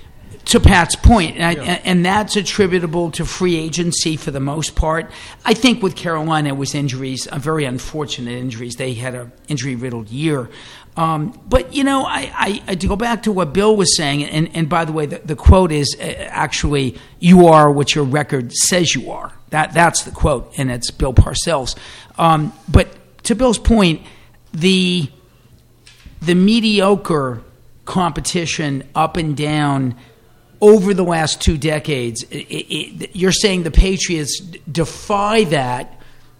To Pat's point, and, I, and that's attributable to free agency for the most part. I think with Carolina it was injuries, uh, very unfortunate injuries. They had an injury-riddled year. Um, but, you know, I, I, I, to go back to what Bill was saying, and, and by the way, the, the quote is uh, actually, you are what your record says you are. That That's the quote, and it's Bill Parcells. Um, but to Bill's point, the the mediocre competition up and down over the last two decades, it, it, you're saying the Patriots defy that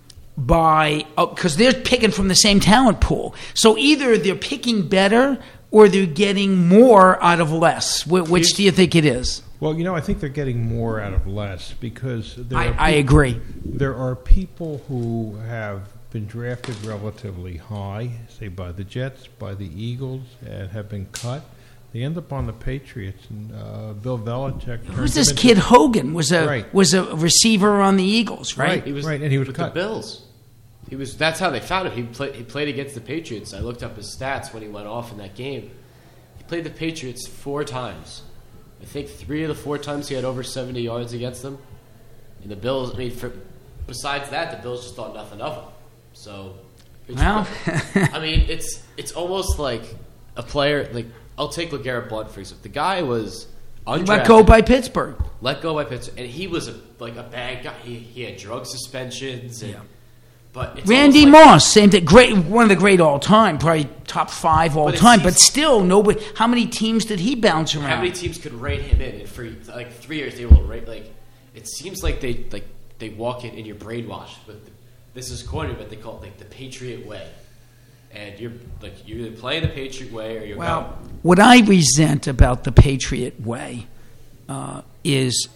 by because uh, they're picking from the same talent pool. So either they're picking better or they're getting more out of less. Wh- which do you think it is? Well, you know, I think they're getting more out of less because there I- are I peop- agree. There are people who have been drafted relatively high, say by the Jets, by the Eagles, and have been cut. They end up on the Patriots, and uh, Bill Belichick. Who's this kid Hogan? Was a right. was a receiver on the Eagles, right? Right, He was, right, and he was with cut. the Bills. He was. That's how they found him. He played. He played against the Patriots. I looked up his stats when he went off in that game. He played the Patriots four times. I think three of the four times he had over seventy yards against them. And the Bills. I mean, for, besides that, the Bills just thought nothing of him. So, it's, Well. I mean, it's it's almost like a player. Like I'll take LeGarrette Blount for example. The guy was undrafted, Let go by Pittsburgh. let go by Pittsburgh, and he was a, like a bad guy. He, he had drug suspensions, and, but it's Randy almost like- Moss, same thing. Great, one of the great all time, probably top five all But it time. seems- But still, nobody. How many teams did he bounce around? How many teams could rate him in? And for like three years, they will rate. Like it seems like they like they walk in and you're brainwashed. But the, this is corny, but they call it like the Patriot way. And you're like you're either playing the Patriot way or you're Well, not. what I resent about the Patriot way uh, is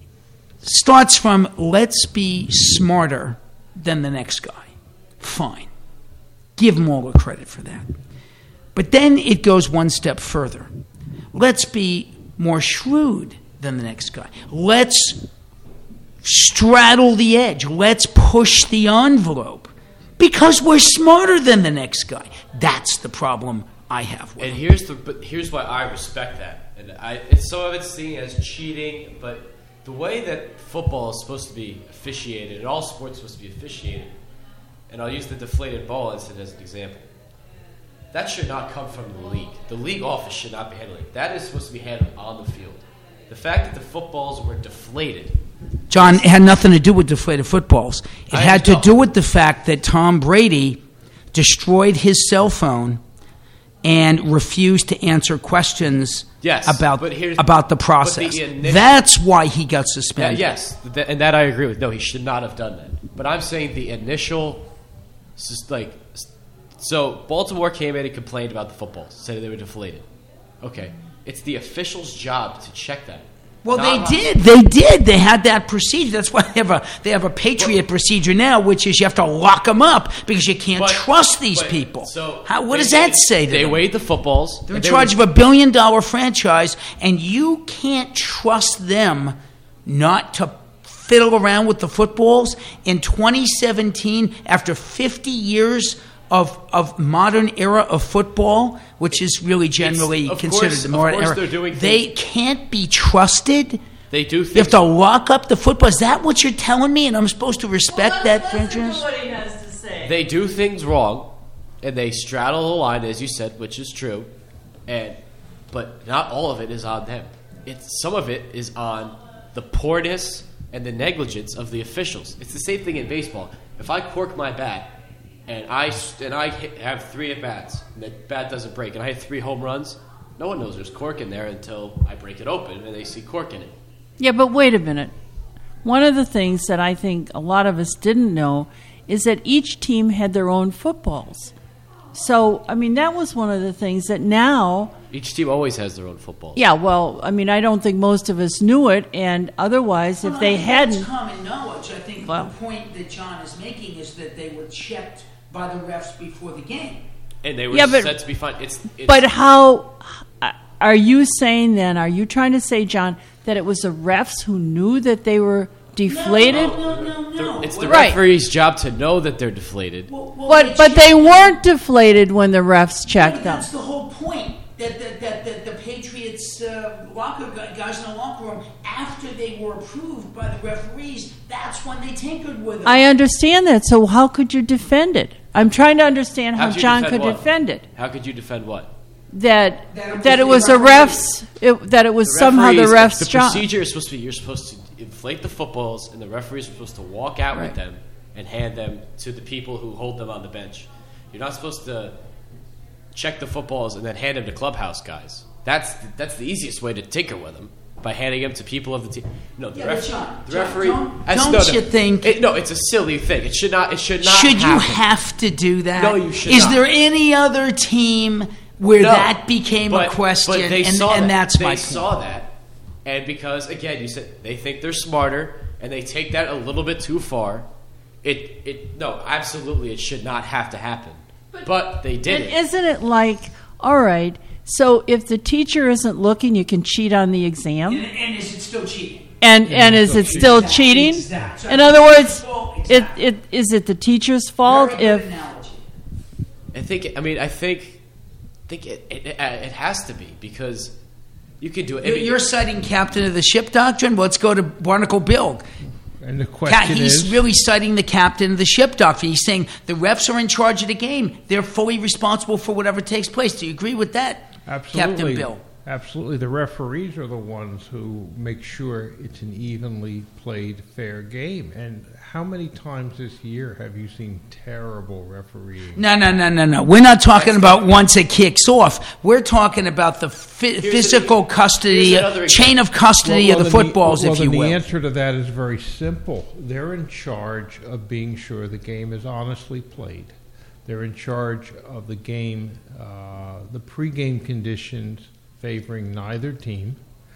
starts from let's be smarter than the next guy. Fine. Give them all the credit for that. But then it goes one step further. Let's be more shrewd than the next guy. Let's straddle the edge. Let's push the envelope. Because we're smarter than the next guy. That's the problem I have with And it. here's the but here's why I respect that. And I it's some of it's seen as cheating, but the way that football is supposed to be officiated, and all sports are supposed to be officiated, and I'll use the deflated ball incident as an example. That should not come from the league. The league office should not be handling it. That is supposed to be handled on the field. The fact that the footballs were deflated. John, it had nothing to do with deflated footballs. It I had to know. do with the fact that Tom Brady destroyed his cell phone and refused to answer questions Yes, about but here's- about the but the process. initial- That's why he got Yeah, suspended. yes, th- and that I agree with. No, he should not have done that. But I'm saying the initial, just like, so Baltimore came in and complained about the footballs, said they were deflated. Okay, it's the official's job to check that. Well, Not- they did. They did. They had that procedure. That's why they have a they have a Patriot procedure now, which is you have to lock them up because you can't But- trust these but- people. So How, what they does that weighed- say to They them? weighed the footballs. They're in and they charge were- of a billion dollar franchise, and you can't trust them not to fiddle around with the footballs. In twenty seventeen, after fifty years of of modern era of football, which is really generally of considered course- the of modern course era, they're doing they things- can't be trusted. They do You have things. to lock up the football. Is that what you're telling me? And I'm supposed to respect that franchise? What he has to say. They do things wrong, and they straddle the line, as you said, which is true. And but not all of it is on them. It's some of it is on the poorness and the negligence of the officials. It's the same thing in baseball. If I cork my bat and I and I hit, have three at bats, and the bat doesn't break, and I hit three home runs, no one knows there's cork in there until I break it open and they see cork in it. Yeah, but wait a minute. One of the things that I think a lot of us didn't know is that each team had their own footballs. So, I mean, that was one of the things that now, Each team always has their own football. yeah, well, I mean, I don't think most of us knew it, and otherwise, if they hadn't, That's common knowledge. I think Well- the point that John is making is that they were checked by the refs before the game. And they were Yeah, but- said to be fine. It's, it's but how, are you saying then, are you trying to say, John, that it was the refs who knew that they were deflated? No, no, no. It's the Right. referee's job to know that they're deflated. But, but they weren't deflated when the refs checked them. That's the whole point. That, that, that, that the Patriots uh, locker gu- guys in the locker room, after they were approved by the referees, that's when they tinkered with it. I understand that. So how could you defend it? I'm trying to understand how How'd you John defend could what? defend it. How could you defend what? That That that it it was was the the refs. It, that it was somehow the referees- refs' The job. procedure is supposed to be you're supposed to inflate the footballs, and the referees are supposed to walk out Right. with them and hand them to the people who hold them on the bench. You're not supposed to check the footballs and then hand them to clubhouse guys. That's that's the easiest way to tinker with them, by handing them to people of the team. No, the, Yeah, ref- but John, the John, referee. don't- That's- don't no, no. you think- It, no, it's a silly thing. It should not. It should not. Should you happen. have to do that? No, you should Is not. there any other team where No, that became but- a question? But they and saw and that. that's they my saw point. that, and because again, you said they think they're smarter, and they take that a little bit too far. It it no, absolutely, it should not have to happen. But, they did And it. isn't it like, all right, So if the teacher isn't looking, you can cheat on the exam? And, and is it still cheating? And and, and is it still cheating? Exactly. In other words, it, it is it the teacher's fault if? I think. I mean, I think. I think it, it it has to be because you can do it. I mean, You're citing captain of the ship doctrine. Let's go to Barnacle Bill. And the question He's is, really citing the captain of the ship doctrine. He's saying the refs are in charge of the game. They're fully responsible for whatever takes place. Do you agree with that, absolutely, Captain Bill? Absolutely. The referees are the ones who make sure it's an evenly played, fair game. And how many times this year have you seen terrible refereeing? No, no, no, no, no. We're not talking about once it kicks off. We're talking about the fi- physical custody, chain of custody Well, well, of the then footballs, well, if then you will. The answer to that is very simple. They're in charge of being sure the game is honestly played. They're in charge of the game, uh, the pregame conditions favoring neither team.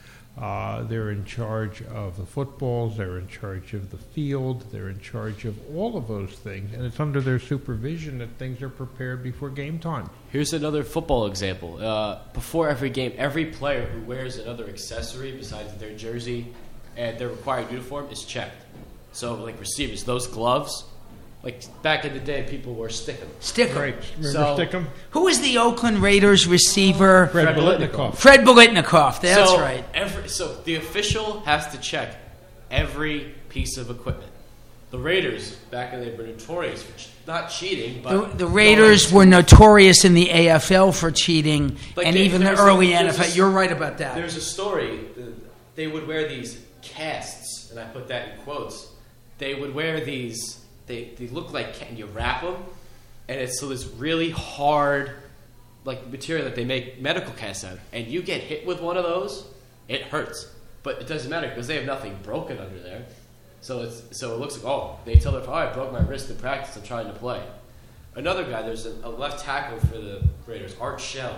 Uh, they're in charge of the footballs. They're in charge of the field. They're in charge of all of those things. And it's under their supervision that things are prepared before game time. Here's another football example. Uh, before every game, every player who wears another accessory besides their jersey and their required uniform is checked. So, like receivers, those gloves, like back in the day, people wore Stickum. Stickum. Right. Remember So- Stickum? Who is the Oakland Raiders receiver? Fred Biletnikoff. Fred Biletnikoff. That's so right. Every, so the official has to check every piece of equipment. The Raiders, back in the day, were notorious for ch- not cheating, but... The, the Raiders were notorious in the A F L for cheating, Like and they- even the there's a- early there's N F L. a- You're right about that. There's a story. uh, They would wear these casts, and I put that in quotes. They would wear these... They, they look like... And you wrap them, and it's so this really hard like material that they make medical casts out of. And you get hit with one of those, it hurts. But it doesn't matter because they have nothing broken under there. So it's so it looks like, oh, they tell their, oh, I broke my wrist in practice. I'm trying to play. Another guy, there's a, a left tackle for the Raiders, Art Shell.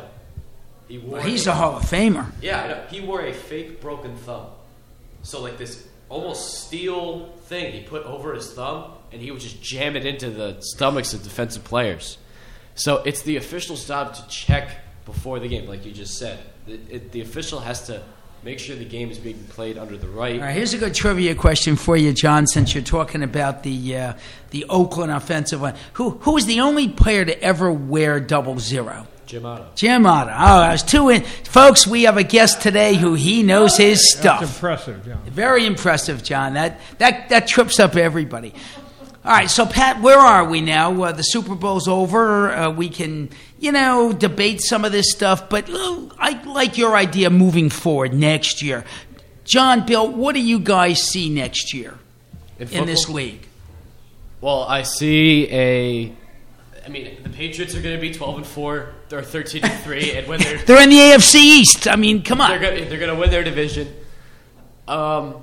He wore Well, he's a, a Hall of Famer. Yeah, I know. He wore a fake broken thumb. So like this almost steel thing he put over his thumb, and he would just jam it into the stomachs of defensive players. So it's the official's job to check before the game, like you just said. It, it, the official has to make sure the game is being played under the right. All right, here's a good trivia question for you, John. Since you're talking about the uh, the Oakland offensive line, who who was the only player to ever wear double zero? Jim Otto. Jim Otto. Oh, I was too in. Folks, we have a guest today who he knows his stuff. That's impressive, John. Very impressive, John. That that that trips up everybody. All right, so Pat, where are we now? Uh, the Super Bowl's over. Uh, we can, you know, debate some of this stuff, but uh, I like your idea moving forward next year. John, Bill, what do you guys see next year In in this football? league? Well, I see a. I mean, the Patriots are going to be twelve and four, or thirteen and three, and when they're They're in the A F C East. I mean, come on. they're going they're going to win their division. Um,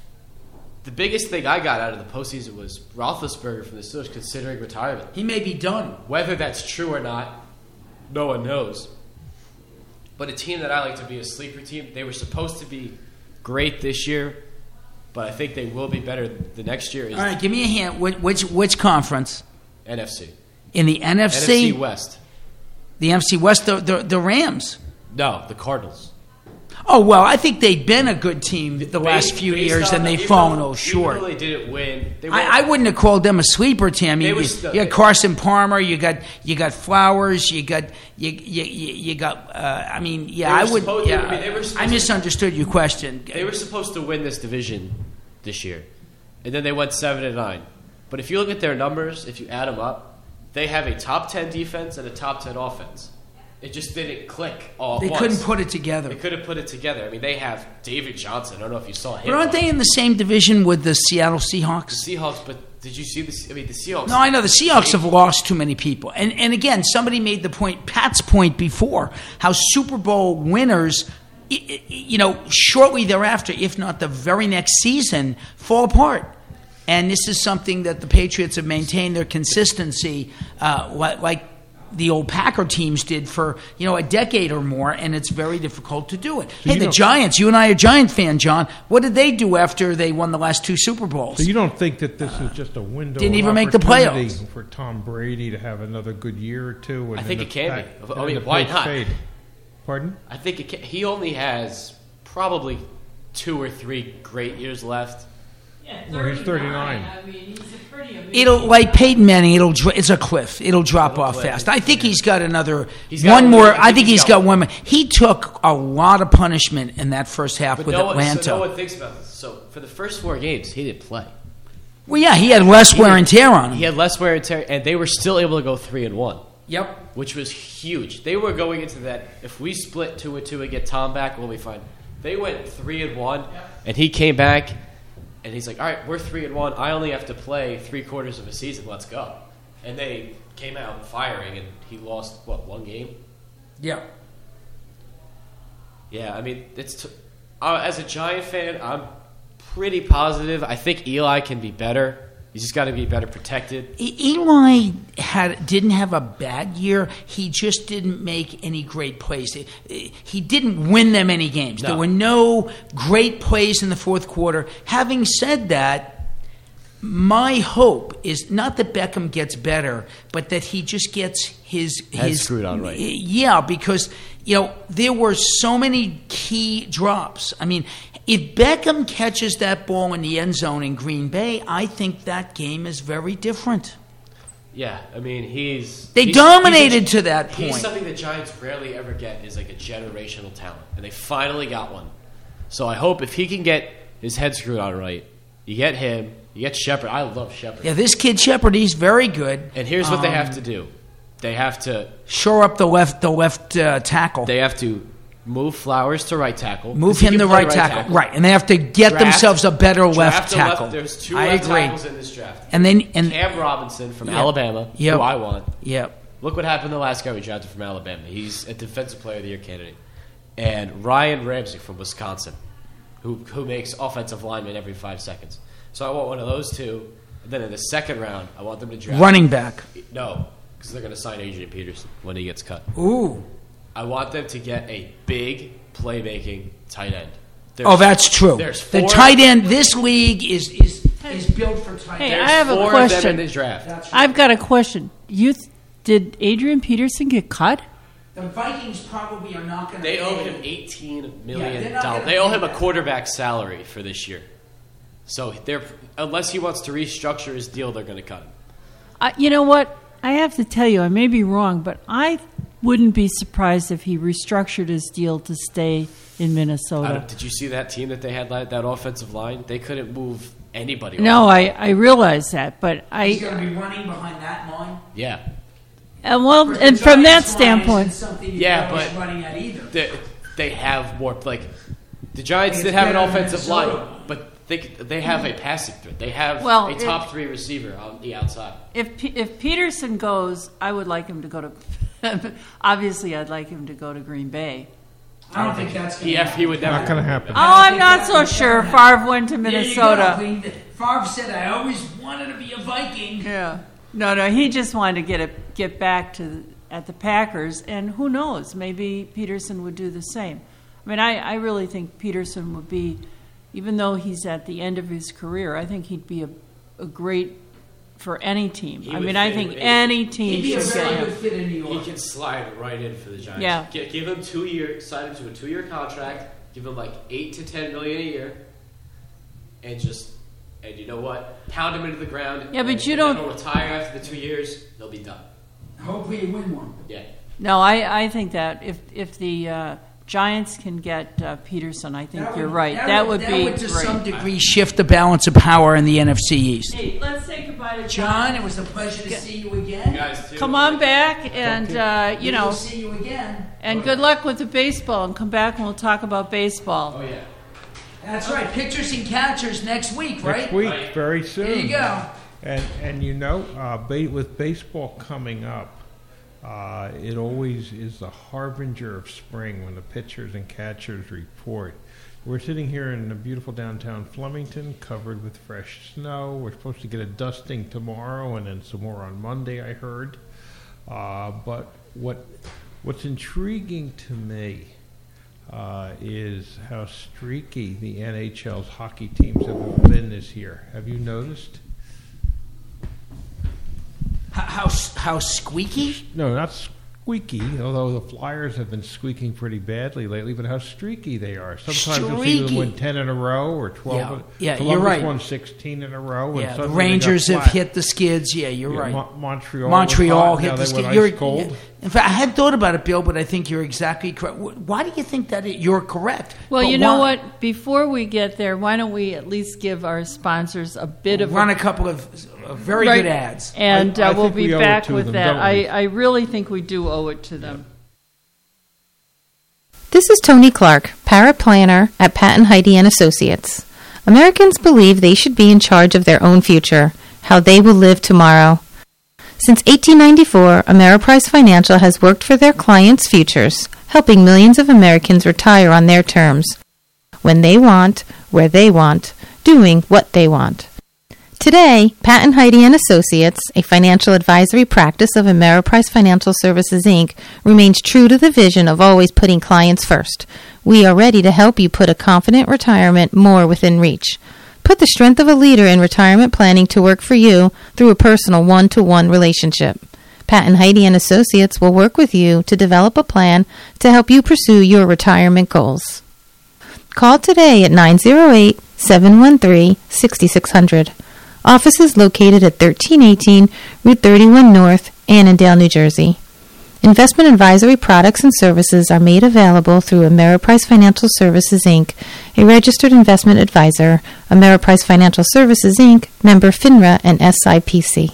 the biggest thing I got out of the postseason was Roethlisberger from the Steelers considering retirement. He may be done. Whether that's true or not, no one knows. But a team that I like to be a sleeper team, they were supposed to be great this year, but I think they will be better the next year. Is All right, give me a hint. Which which, which conference? N F C. In the N F C? N F C West. The N F C West, the, the, the Rams. No, the Cardinals. Oh, well, I think they've been a good team the last few Based years, on and the- they've even fallen though- oh short. Even though they didn't win, they I, I wouldn't have called them a sleeper team. I mean, They you, were you still- got Carson Palmer, you got you got Flowers, you got you you, you, you got. Uh, I mean, yeah, They I were would. supposed- yeah, I mean, they were supposed I to- misunderstood your question. They were supposed to win this division this year, and then they went seven and nine. But if you look at their numbers, if you add them up, they have a top ten defense and a top ten offense. It just didn't click all at They once. couldn't put it together. They couldn't put it together. I mean, they have David Johnson. I don't know if you saw him. But aren't they in the same division with the Seattle Seahawks? The Seahawks, but did you see the? I mean, the Seahawks. No, I know the Seahawks have lost too many people. And and again, somebody made the point, Pat's point before, how Super Bowl winners, i- i- you know, shortly thereafter, if not the very next season, fall apart. And this is something that the Patriots have maintained their consistency, uh, like, like the old Packer teams did for, you know, a decade or more, and it's very difficult to do it. So hey, you the don't- Giants, you and I are Giant fan, John. What did they do after they won the last two Super Bowls? So you don't think that this is just a window Didn't of even make the opportunity playoffs. for Tom Brady to have another good year or two? And I then think the it can back- be. and I mean, then the why post not? fade? Pardon? I think it can, he only has probably two or three great years left. Yeah, Well, he's thirty-nine. I mean, he's a pretty amazing. It'll like Peyton Manning. It'll dr- it's a cliff. It'll drop It'll off cliff. fast. I think he's got another He's got one a more. little- I think he's got one more. He took a lot of punishment in that first half But with no one, Atlanta. so no one thinks about this. So for the first four games, he didn't play. Well, yeah, he had less He wear did- and tear on him. He had less wear and tear, and they were still able to go three and one. Yep. Which was huge. They were going into that. If we split two and two and get Tom back, we'll be fine. They went three and one, and he came back, and he's like, "All right, we're three and one. I only have to play three quarters of a season. Let's go." And they came out firing, and he lost what one game. Yeah. Yeah, I mean, it's t- uh, as a Giant fan, I'm pretty positive. I think Eli can be better. He's just got to be better protected. E- Eli had didn't have a bad year. He just didn't make any great plays. He- He didn't win them any games. No. There were no great plays in the fourth quarter. Having said that, my hope is not that Beckham gets better, but that he just gets his Head his screwed on right. Yeah, because you know there were so many key drops. I mean, if Beckham catches that ball in the end zone in Green Bay, I think that game is very different. Yeah, I mean, he's... They he's, dominated he's a- to that He's point. something that Giants rarely ever get is like a generational talent, and they finally got one. So I hope if he can get his head screwed on right, you get him, you get Shepard. I love Shepard. Yeah, this kid Shepard, he's very good. And here's what they Um, have to do. They have to... Shore up the left the left uh, tackle. They have to move Flowers to right tackle. Move 'cause he him can to play right tackle. tackle. Right, and they have to get Draft- themselves a better draft left a tackle. There's two I left agree. tackles in this draft. And then and Cam Robinson from Yep. Alabama, Yep. who I want. Yep. Look what happened the last guy we drafted from Alabama. He's a Defensive Player of the Year candidate. And Ryan Ramsey from Wisconsin, who who makes offensive linemen every five seconds. So I want one of those two. And then in the second round, I want them to draft... Running back. No, because they're going to sign Adrian Peterson when he gets cut. Ooh. I want them to get a big playmaking tight end. There's, Oh, that's true. There's The four, tight end. This league is is is built for tight Hey, ends. I have a four of question. them in this draft. That's right. I've got a question. You th- did Adrian Peterson get cut? The Vikings probably are not going to. They owe him eighteen Yeah, million they're not dollars. gonna They owe pay him a that. quarterback salary for this year. So they're unless he wants to restructure his deal, they're going to cut him. Uh, you know what? I have to tell you, I may be wrong, but I wouldn't be surprised if he restructured his deal to stay in I Minnesota. don't- did you see that team that they had that that offensive line? They couldn't move anybody. No, off. I, I realize that, but He's I going to be running behind that line. Yeah, uh, well, Because and the from that Giants line standpoint, isn't something you Yeah, always but- running at either. they, they have more like the Giants It's did have an better than offensive Minnesota. line, but they they have a passing threat. They have Well, a it- top three receiver on the outside. if P- if Peterson goes, I would like him to go to. Obviously, I'd like him to go to Green Bay. I don't think that's going He, to he would never. Not going to happen. Oh, I'm not so sure. Favre went to Minnesota. Favre said, "I always wanted to be a Viking." Yeah. No, no, he just wanted to get a, get back to at the Packers, and who knows? Maybe Peterson would do the same. I mean, I, I really think Peterson would be, even though he's at the end of his career, I think he'd be a, a great for any team. He I would mean, I fit think in- any team He'd be a should very get good him. fit in New He York. can slide right in for the Giants. Yeah. Gi- give him two years, sign him to a two year contract, give him like eight to ten million a year, and just and you know what? Pound him into the ground. Yeah, but and- you and then don't- He'll retire after the two years. He'll be done. Hopefully, you win one. Yeah. No, I, I think that if if the uh, Giants can get uh, Peterson, I think you're right. That, would that be would to great. some degree shift the balance of power in the N F C East. Hey, let's say goodbye to John, it was a pleasure to see you again. You guys too. Come on back, and uh, you We'll know, see you again. and good luck with the baseball. And come back and we'll talk about baseball. Oh yeah. That's right. Pitchers and catchers next week, right? Next week, very soon. There you go. And and you know, uh, ba- with baseball coming up, uh, it always is the harbinger of spring when the pitchers and catchers report. We're sitting here in the beautiful downtown Flemington, covered with fresh snow. We're supposed to get a dusting tomorrow, and then some more on Monday, I heard. Uh, but what what's intriguing to me uh, is how streaky the N H L's hockey teams have been this year. Have you noticed? How, how how squeaky? No, not squeaky, although the Flyers have been squeaking pretty badly lately, but how streaky they are. Sometimes you'll see them win ten in a row or twelve. Yeah, yeah Columbus you're right. won sixteen in a row. And yeah, the Rangers have hit the skids. Yeah, you're yeah, right. Mo- Montreal Montreal hit now the skids. You're cold. Yeah. In fact, I had thought about it, Bill, but I think you're exactly correct. Why do you think that it, you're correct? Well, but you know why? what? Before we get there, why don't we at least give our sponsors a bit of run a, a couple of uh, very right, good ads, and I, I uh, we'll we be owe back it to with them, that. don't I, we? I really think we do owe it to them. This is Tony Clark, paraplanner at Pat and Heidi and Associates. Americans believe they should be in charge of their own future, how they will live tomorrow. Since eighteen ninety-four, Ameriprise Financial has worked for their clients' futures, helping millions of Americans retire on their terms, when they want, where they want, doing what they want. Today, Pat and Heidi and Associates, a financial advisory practice of Ameriprise Financial Services, Incorporated, remains true to the vision of always putting clients first. We are ready to help you put a confident retirement more within reach. Put the strength of a leader in retirement planning to work for you through a personal one-to-one relationship. Pat and Heidi and Associates will work with you to develop a plan to help you pursue your retirement goals. Call today at nine zero eight, seven one three, six six zero zero. Office is located at thirteen eighteen Route thirty-one North, Annandale, New Jersey. Investment advisory products and services are made available through Ameriprise Financial Services, Incorporated, a registered investment advisor. Ameriprise Financial Services, Incorporated, member FINRA and S I P C.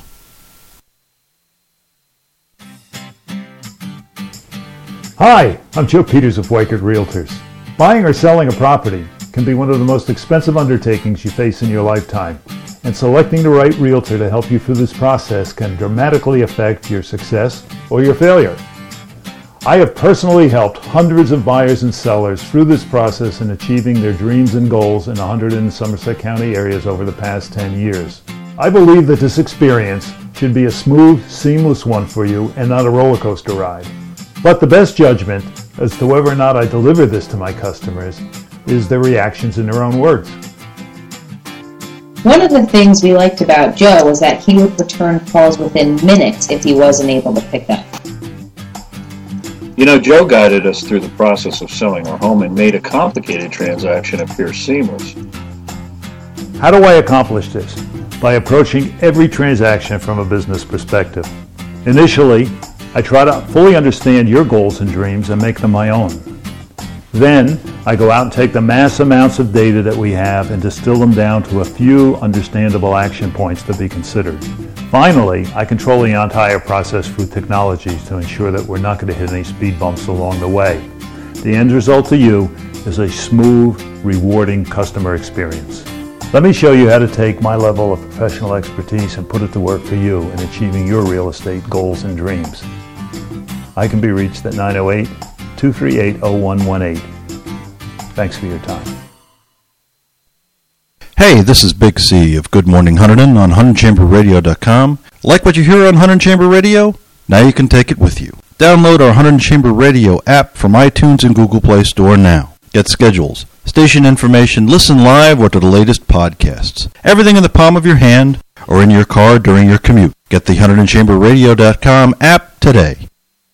Hi, I'm Joe Peters of Weichert Realtors. Buying or selling a property can be one of the most expensive undertakings you face in your lifetime, and selecting the right realtor to help you through this process can dramatically affect your success or your failure. I have personally helped hundreds of buyers and sellers through this process in achieving their dreams and goals in one hundred in Somerset County areas over the past ten years. I believe that this experience should be a smooth, seamless one for you and not a roller coaster ride. But the best judgment as to whether or not I deliver this to my customers is their reactions in their own words. One of the things we liked about Joe was that he would return calls within minutes if he wasn't able to pick up. You know, Joe guided us through the process of selling our home and made a complicated transaction appear seamless. How do I accomplish this? By approaching every transaction from a business perspective. Initially, I try to fully understand your goals and dreams and make them my own. Then, I go out and take the mass amounts of data that we have and distill them down to a few understandable action points to be considered. Finally, I control the entire process through technologies to ensure that we're not going to hit any speed bumps along the way. The end result to you is a smooth, rewarding customer experience. Let me show you how to take my level of professional expertise and put it to work for you in achieving your real estate goals and dreams. I can be reached at nine oh eight, two three eight, oh one one eight. Thanks for your time. Hey, this is Big C of Good Morning Hunterdon on Hunterdon Chamber Radio dot com. Like what you hear on Hunterdon Chamber Radio? Now you can take it with you. Download our Hunterdon Chamber Radio app from iTunes and Google Play Store now. Get schedules, station information, listen live, or to the latest podcasts. Everything in the palm of your hand or in your car during your commute. Get the Hunterdon Chamber Radio dot com app today.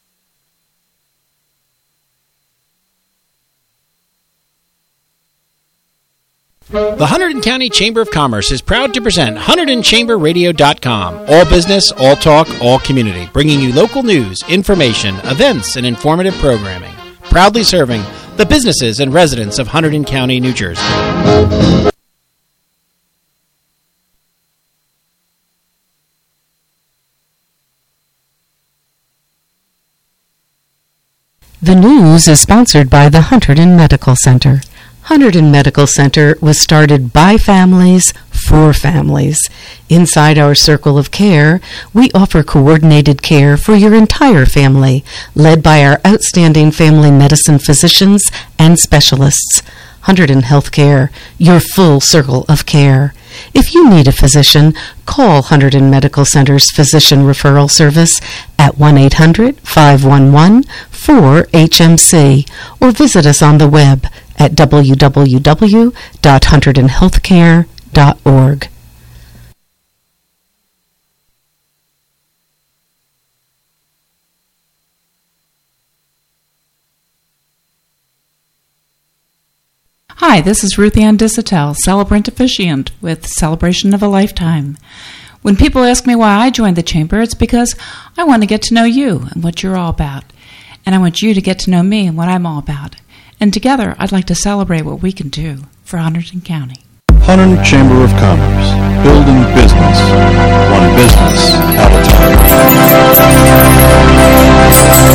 The Hunterdon County Chamber of Commerce is proud to present Hunterdon Chamber Radio dot com. All business, all talk, all community. Bringing you local news, information, events, and informative programming. Proudly serving the businesses and residents of Hunterdon County, New Jersey. The news is sponsored by the Hunterdon Medical Center. Hunterdon Medical Center was started by families for families. Inside our circle of care, we offer coordinated care for your entire family, led by our outstanding family medicine physicians and specialists. Hunterdon Healthcare, your full circle of care. If you need a physician, call Hunterdon Medical Center's Physician Referral Service at one eight hundred, five one one, four H M C or visit us on the web at w w w dot hunterdon healthcare dot org. Hi, this is Ruth Ann Disatel, celebrant officiant with Celebration of a Lifetime. When people ask me why I joined the Chamber, it's because I want to get to know you and what you're all about. And I want you to get to know me and what I'm all about. And together, I'd like to celebrate what we can do for Hunterdon County. Hunterdon Chamber of Commerce, building business, one business at a time.